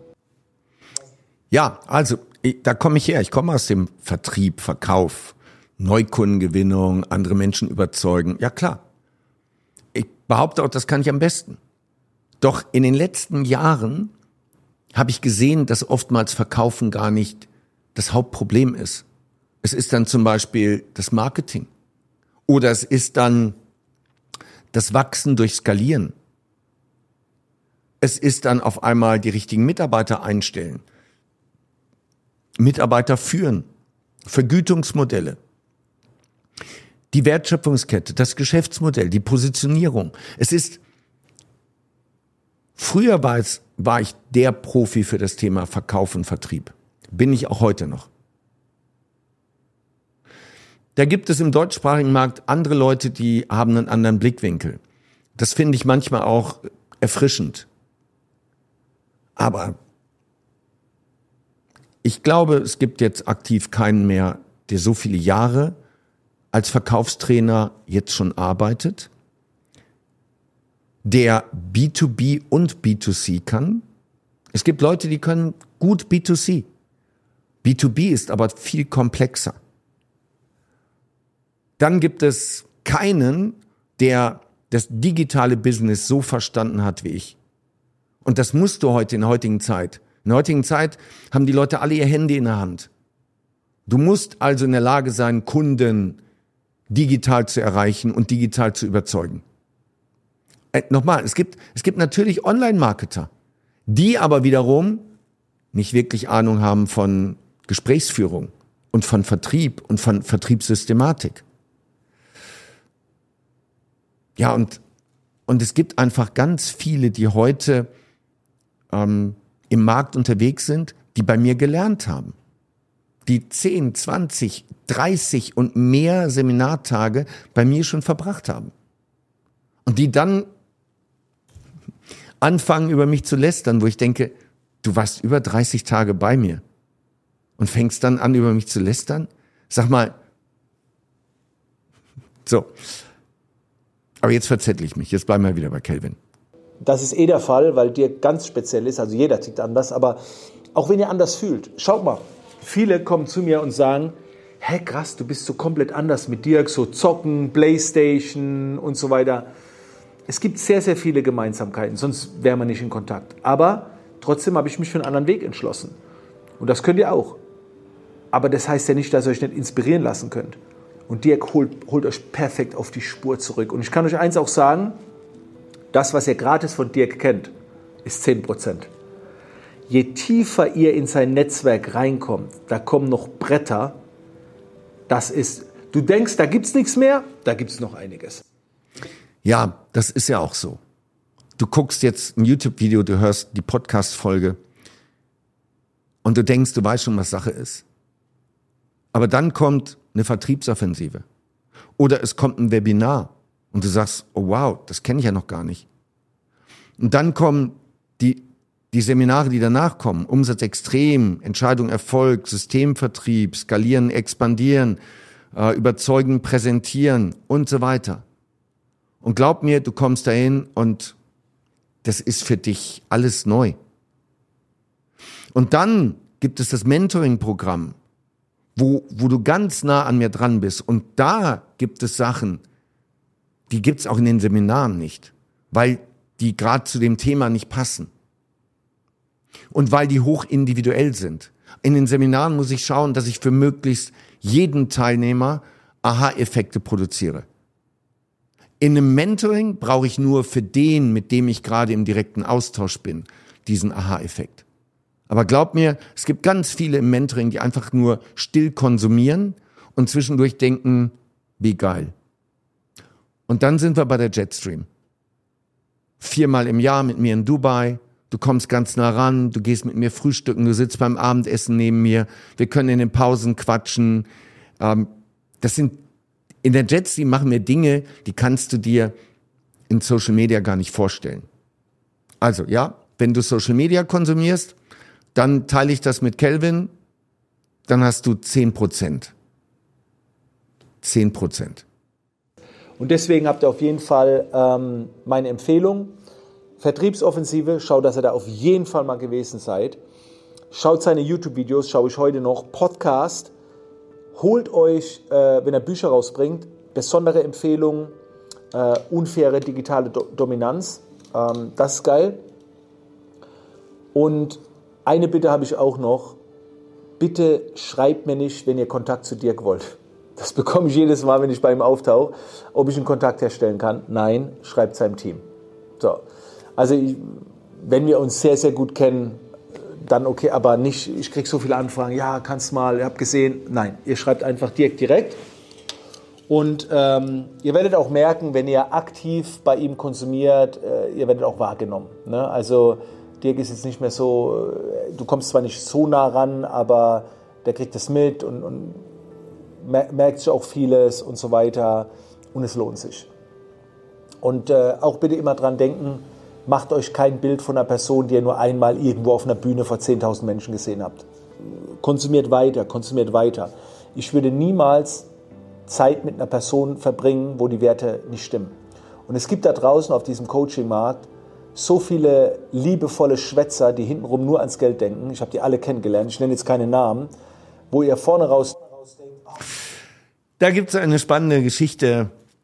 Ja, also da komme ich her. Ich komme aus dem Vertrieb, Verkauf, Neukundengewinnung, andere Menschen überzeugen. Ja klar. Ich behaupte auch, das kann ich am besten. Doch in den letzten Jahren habe ich gesehen, dass oftmals Verkaufen gar nicht das Hauptproblem ist. Es ist dann zum Beispiel das Marketing. Oder es ist dann das Wachsen durch Skalieren. Es ist dann auf einmal die richtigen Mitarbeiter einstellen. Mitarbeiter führen. Vergütungsmodelle. Die Wertschöpfungskette, das Geschäftsmodell, die Positionierung. Früher war ich der Profi für das Thema Verkauf und Vertrieb. Bin ich auch heute noch. Da gibt es im deutschsprachigen Markt andere Leute, die haben einen anderen Blickwinkel. Das finde ich manchmal auch erfrischend. Aber ich glaube, es gibt jetzt aktiv keinen mehr, der so viele Jahre als Verkaufstrainer jetzt schon arbeitet, der B2B und B2C kann. Es gibt Leute, die können gut B2C. B2B ist aber viel komplexer. Dann gibt es keinen, der das digitale Business so verstanden hat wie ich. Und das musst du heute in der heutigen Zeit. In der heutigen Zeit haben die Leute alle ihr Handy in der Hand. Du musst also in der Lage sein, Kunden digital zu erreichen und digital zu überzeugen. Nochmal, es gibt natürlich Online-Marketer, die aber wiederum nicht wirklich Ahnung haben von Gesprächsführung und von Vertrieb und von Vertriebssystematik. Ja, und es gibt einfach ganz viele, die heute im Markt unterwegs sind, die bei mir gelernt haben. Die 10, 20, 30 und mehr Seminartage bei mir schon verbracht haben. Und die dann anfangen, über mich zu lästern, wo ich denke, du warst über 30 Tage bei mir und fängst dann an, über mich zu lästern? Sag mal, so. Aber jetzt verzettel ich mich, jetzt bleiben wir wieder bei Kelvin. Das ist der Fall, weil Dirk ganz speziell ist, also jeder tickt anders, aber auch wenn ihr anders fühlt, schaut mal, viele kommen zu mir und sagen, hä, krass, du bist so komplett anders mit Dirk, so zocken, Playstation und so weiter. Es gibt sehr, sehr viele Gemeinsamkeiten, sonst wären wir nicht in Kontakt. Aber trotzdem habe ich mich für einen anderen Weg entschlossen. Und das könnt ihr auch. Aber das heißt ja nicht, dass ihr euch nicht inspirieren lassen könnt. Und Dirk holt euch perfekt auf die Spur zurück. Und ich kann euch eins auch sagen, das, was ihr gratis von Dirk kennt, ist 10%. Je tiefer ihr in sein Netzwerk reinkommt, da kommen noch Bretter. Du denkst, da gibt's nichts mehr, da gibt's noch einiges. Ja, das ist ja auch so. Du guckst jetzt ein YouTube-Video, du hörst die Podcast-Folge und du denkst, du weißt schon, was Sache ist. Aber dann kommt eine Vertriebsoffensive. Oder es kommt ein Webinar und du sagst, oh wow, das kenne ich ja noch gar nicht. Und dann kommen die Seminare, die danach kommen, Umsatz extrem, Entscheidung Erfolg, Systemvertrieb, skalieren, expandieren, überzeugen, präsentieren und so weiter. Und glaub mir, du kommst dahin und das ist für dich alles neu. Und dann gibt es das Mentoring-Programm, wo du ganz nah an mir dran bist. Und da gibt es Sachen, die gibt's auch in den Seminaren nicht, weil die gerade zu dem Thema nicht passen. und weil die hoch individuell sind. In den Seminaren muss ich schauen, dass ich für möglichst jeden Teilnehmer Aha-Effekte produziere. In einem Mentoring brauche ich nur für den, mit dem ich gerade im direkten Austausch bin, diesen Aha-Effekt. Aber glaub mir, es gibt ganz viele im Mentoring, die einfach nur still konsumieren und zwischendurch denken, wie geil. Und dann sind wir bei der Jetstream. 4-mal im Jahr mit mir in Dubai. Du kommst ganz nah ran, du gehst mit mir frühstücken, du sitzt beim Abendessen neben mir. Wir können in den Pausen quatschen. In der Jetstream machen wir Dinge, die kannst du dir in Social Media gar nicht vorstellen. Also ja, wenn du Social Media konsumierst, dann teile ich das mit Kelvin, dann hast du 10%. 10%. Und deswegen habt ihr auf jeden Fall meine Empfehlung. Vertriebsoffensive, schaut, dass ihr da auf jeden Fall mal gewesen seid. Schaut seine YouTube-Videos, schaue ich heute noch. Podcast. Holt euch, wenn er Bücher rausbringt, besondere Empfehlungen, unfaire digitale Dominanz. Das ist geil. Und eine Bitte habe ich auch noch. Bitte schreibt mir nicht, wenn ihr Kontakt zu Dirk wollt. Das bekomme ich jedes Mal, wenn ich bei ihm auftauche, ob ich einen Kontakt herstellen kann. Nein, schreibt seinem Team. So. Also wenn wir uns sehr, sehr gut kennen, dann okay, aber nicht, ich kriege so viele Anfragen, ja, kannst mal, ihr habt gesehen. Nein, ihr schreibt einfach direkt. Und ihr werdet auch merken, wenn ihr aktiv bei ihm konsumiert, ihr werdet auch wahrgenommen. Ne? Also Dirk ist jetzt nicht mehr so, du kommst zwar nicht so nah ran, aber der kriegt das mit und merkt sich auch vieles und so weiter. Und es lohnt sich. Und auch bitte immer dran denken, macht euch kein Bild von einer Person, die ihr nur einmal irgendwo auf einer Bühne vor 10.000 Menschen gesehen habt. Konsumiert weiter. Ich würde niemals Zeit mit einer Person verbringen, wo die Werte nicht stimmen. Und es gibt da draußen auf diesem Coaching-Markt so viele liebevolle Schwätzer, die hintenrum nur ans Geld denken. Ich habe die alle kennengelernt, ich nenne jetzt keine Namen, wo ihr vorne raus denkt. Da gibt es eine spannende Geschichte.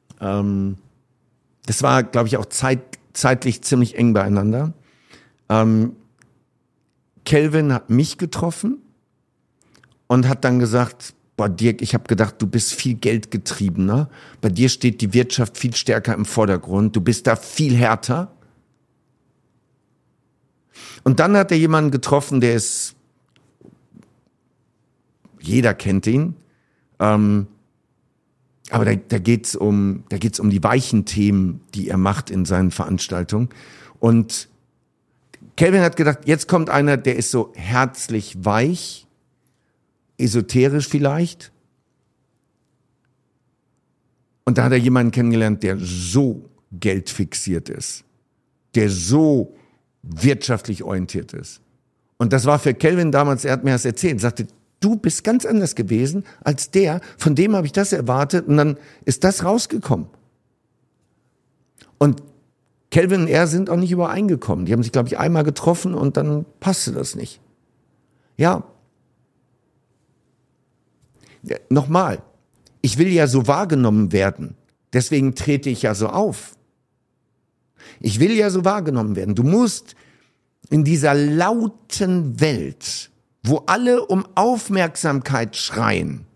Das war, glaube ich, auch zeitlich ziemlich eng beieinander. Kelvin hat mich getroffen und hat dann gesagt, boah Dirk, ich habe gedacht, du bist viel geldgetriebener. Bei dir steht die Wirtschaft viel stärker im Vordergrund. Du bist da viel härter. Und dann hat er jemanden getroffen, der ist, jeder kennt ihn, aber da geht's um die weichen Themen, die er macht in seinen Veranstaltungen. Und Kelvin hat gedacht, jetzt kommt einer, der ist so herzlich weich, esoterisch vielleicht. Und da hat er jemanden kennengelernt, der so geldfixiert ist, der so wirtschaftlich orientiert ist. Und das war für Kelvin damals, er hat mir das erzählt, sagte, du bist ganz anders gewesen als der, von dem habe ich das erwartet und dann ist das rausgekommen. Und Kelvin und er sind auch nicht übereingekommen. Die haben sich, glaube ich, einmal getroffen und dann passte das nicht. Ja. Nochmal, ich will ja so wahrgenommen werden. Deswegen trete ich ja so auf. Ich will ja so wahrgenommen werden. Du musst in dieser lauten Welt, wo alle um Aufmerksamkeit schreien,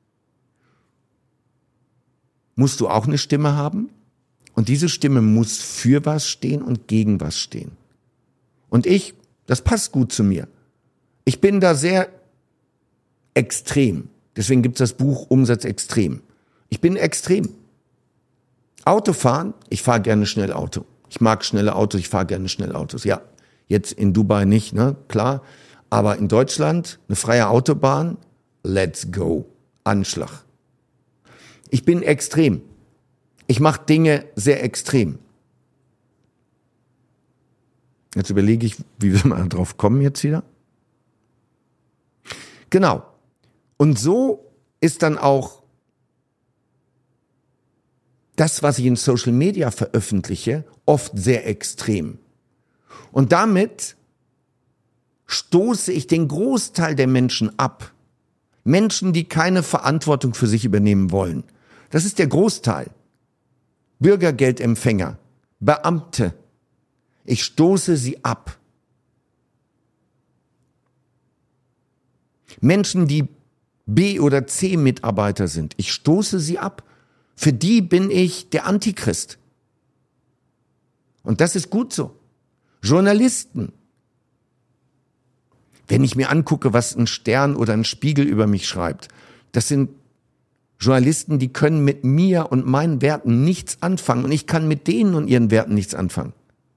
musst du auch eine Stimme haben. Und diese Stimme muss für was stehen und gegen was stehen. Und das passt gut zu mir. Ich bin da sehr extrem. Deswegen gibt es das Buch Umsatz extrem. Ich bin extrem. Autofahren, ich fahre gerne schnell Auto. Ich mag schnelle Autos, ich fahre gerne schnell Autos. Ja, jetzt in Dubai nicht, ne, klar. Aber in Deutschland, eine freie Autobahn, let's go. Anschlag. Ich bin extrem. Ich mache Dinge sehr extrem. Jetzt überlege ich, wie wir mal drauf kommen jetzt wieder. Genau. Und so ist dann auch das, was ich in Social Media veröffentliche, oft sehr extrem. Und damit stoße ich den Großteil der Menschen ab. Menschen, die keine Verantwortung für sich übernehmen wollen. Das ist der Großteil. Bürgergeldempfänger, Beamte. Ich stoße sie ab. Menschen, die B- oder C-Mitarbeiter sind, ich stoße sie ab. Für die bin ich der Antichrist. Und das ist gut so. Journalisten. Wenn ich mir angucke, was ein Stern oder ein Spiegel über mich schreibt, das sind Journalisten, die können mit mir und meinen Werten nichts anfangen und ich kann mit denen und ihren Werten nichts anfangen.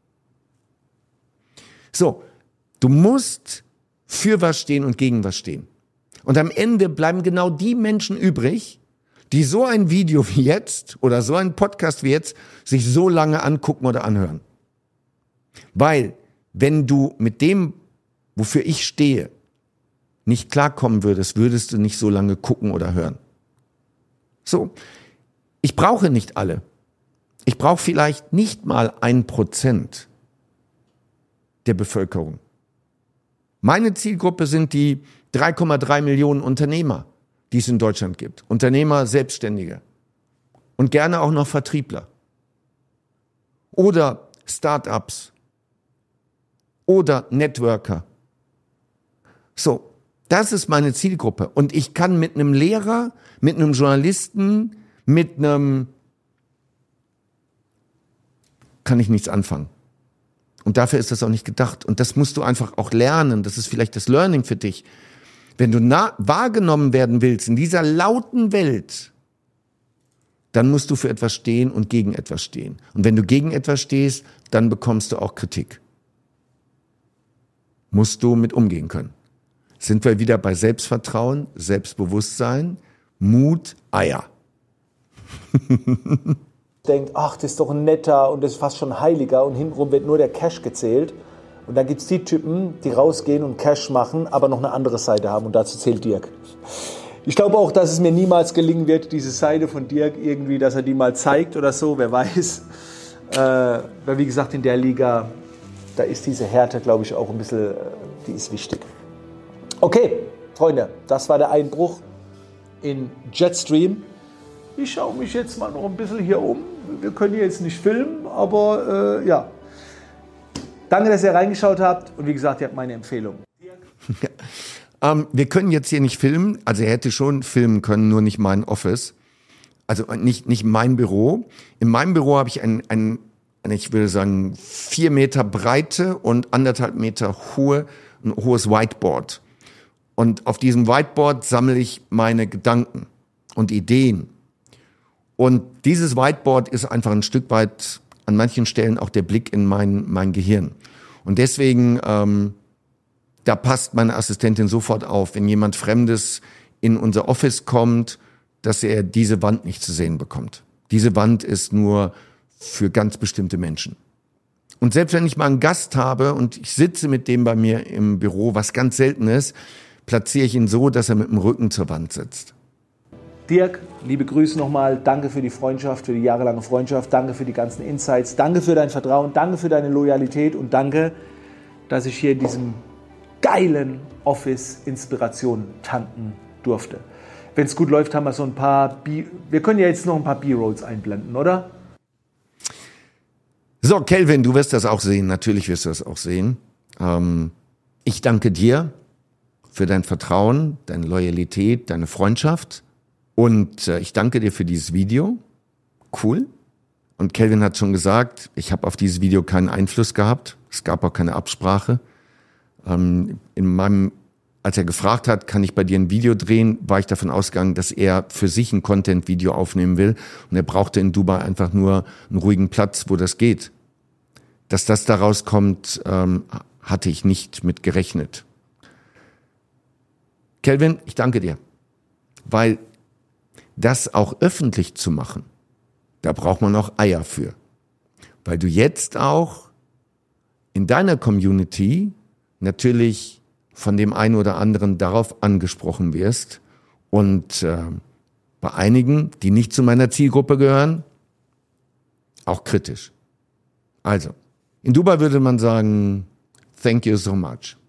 So, du musst für was stehen und gegen was stehen. Und am Ende bleiben genau die Menschen übrig, die so ein Video wie jetzt oder so einen Podcast wie jetzt sich so lange angucken oder anhören. Weil, wenn du mit dem, wofür ich stehe, nicht klarkommen würdest, würdest du nicht so lange gucken oder hören. So, ich brauche nicht alle. Ich brauche vielleicht nicht mal 1% der Bevölkerung. Meine Zielgruppe sind die 3,3 Millionen Unternehmer, die es in Deutschland gibt. Unternehmer, Selbstständige und gerne auch noch Vertriebler. Oder Start-ups. Oder Networker. So, das ist meine Zielgruppe. Und ich kann mit einem Lehrer, mit einem Journalisten, kann ich nichts anfangen. Und dafür ist das auch nicht gedacht. Und das musst du einfach auch lernen. Das ist vielleicht das Learning für dich. Wenn du wahrgenommen werden willst in dieser lauten Welt, dann musst du für etwas stehen und gegen etwas stehen. Und wenn du gegen etwas stehst, dann bekommst du auch Kritik. Musst du mit umgehen können. Sind wir wieder bei Selbstvertrauen, Selbstbewusstsein, Mut, Eier. Denkt, ach, das ist doch ein netter und das ist fast schon heiliger und hintenrum wird nur der Cash gezählt. Und dann gibt es die Typen, die rausgehen und Cash machen, aber noch eine andere Seite haben und dazu zählt Dirk. Ich glaube auch, dass es mir niemals gelingen wird, diese Seite von Dirk irgendwie, dass er die mal zeigt oder so, wer weiß. Weil wie gesagt, in der Liga, da ist diese Härte, glaube ich, auch ein bisschen, die ist wichtig. Okay, Freunde, das war der Einbruch in Jetstream. Ich schaue mich jetzt mal noch ein bisschen hier um. Wir können hier jetzt nicht filmen, aber ja. Danke, dass ihr reingeschaut habt und wie gesagt, ihr habt meine Empfehlung. Wir können jetzt hier nicht filmen, also er hätte schon filmen können, nur nicht mein Office, also nicht mein Büro. In meinem Büro habe ich ein ich würde sagen 4 Meter Breite und 1,5 Meter ein hohes Whiteboard. Und auf diesem Whiteboard sammle ich meine Gedanken und Ideen. Und dieses Whiteboard ist einfach ein Stück weit an manchen Stellen auch der Blick in mein Gehirn. Und deswegen, da passt meine Assistentin sofort auf, wenn jemand Fremdes in unser Office kommt, dass er diese Wand nicht zu sehen bekommt. Diese Wand ist nur für ganz bestimmte Menschen. Und selbst wenn ich mal einen Gast habe und ich sitze mit dem bei mir im Büro, was ganz selten ist, platziere ich ihn so, dass er mit dem Rücken zur Wand sitzt. Dirk, liebe Grüße nochmal. Danke für die Freundschaft, für die jahrelange Freundschaft. Danke für die ganzen Insights. Danke für dein Vertrauen. Danke für deine Loyalität. Und danke, dass ich hier in diesem geilen Office Inspiration tanken durfte. Wenn es gut läuft, haben wir so ein paar wir können ja jetzt noch ein paar B-Rolls einblenden, oder? So, Kelvin, du wirst das auch sehen. Natürlich wirst du das auch sehen. Ich danke dir für dein Vertrauen, deine Loyalität, deine Freundschaft. Und ich danke dir für dieses Video. Cool. Und Kelvin hat schon gesagt, ich habe auf dieses Video keinen Einfluss gehabt. Es gab auch keine Absprache. Als er gefragt hat, kann ich bei dir ein Video drehen, war ich davon ausgegangen, dass er für sich ein Content-Video aufnehmen will. Und er brauchte in Dubai einfach nur einen ruhigen Platz, wo das geht. Dass das daraus kommt, hatte ich nicht mit gerechnet. Kelvin, ich danke dir. Weil das auch öffentlich zu machen, da braucht man auch Eier für. Weil du jetzt auch in deiner Community natürlich von dem einen oder anderen darauf angesprochen wirst und bei einigen, die nicht zu meiner Zielgruppe gehören, auch kritisch. Also, in Dubai würde man sagen, thank you so much.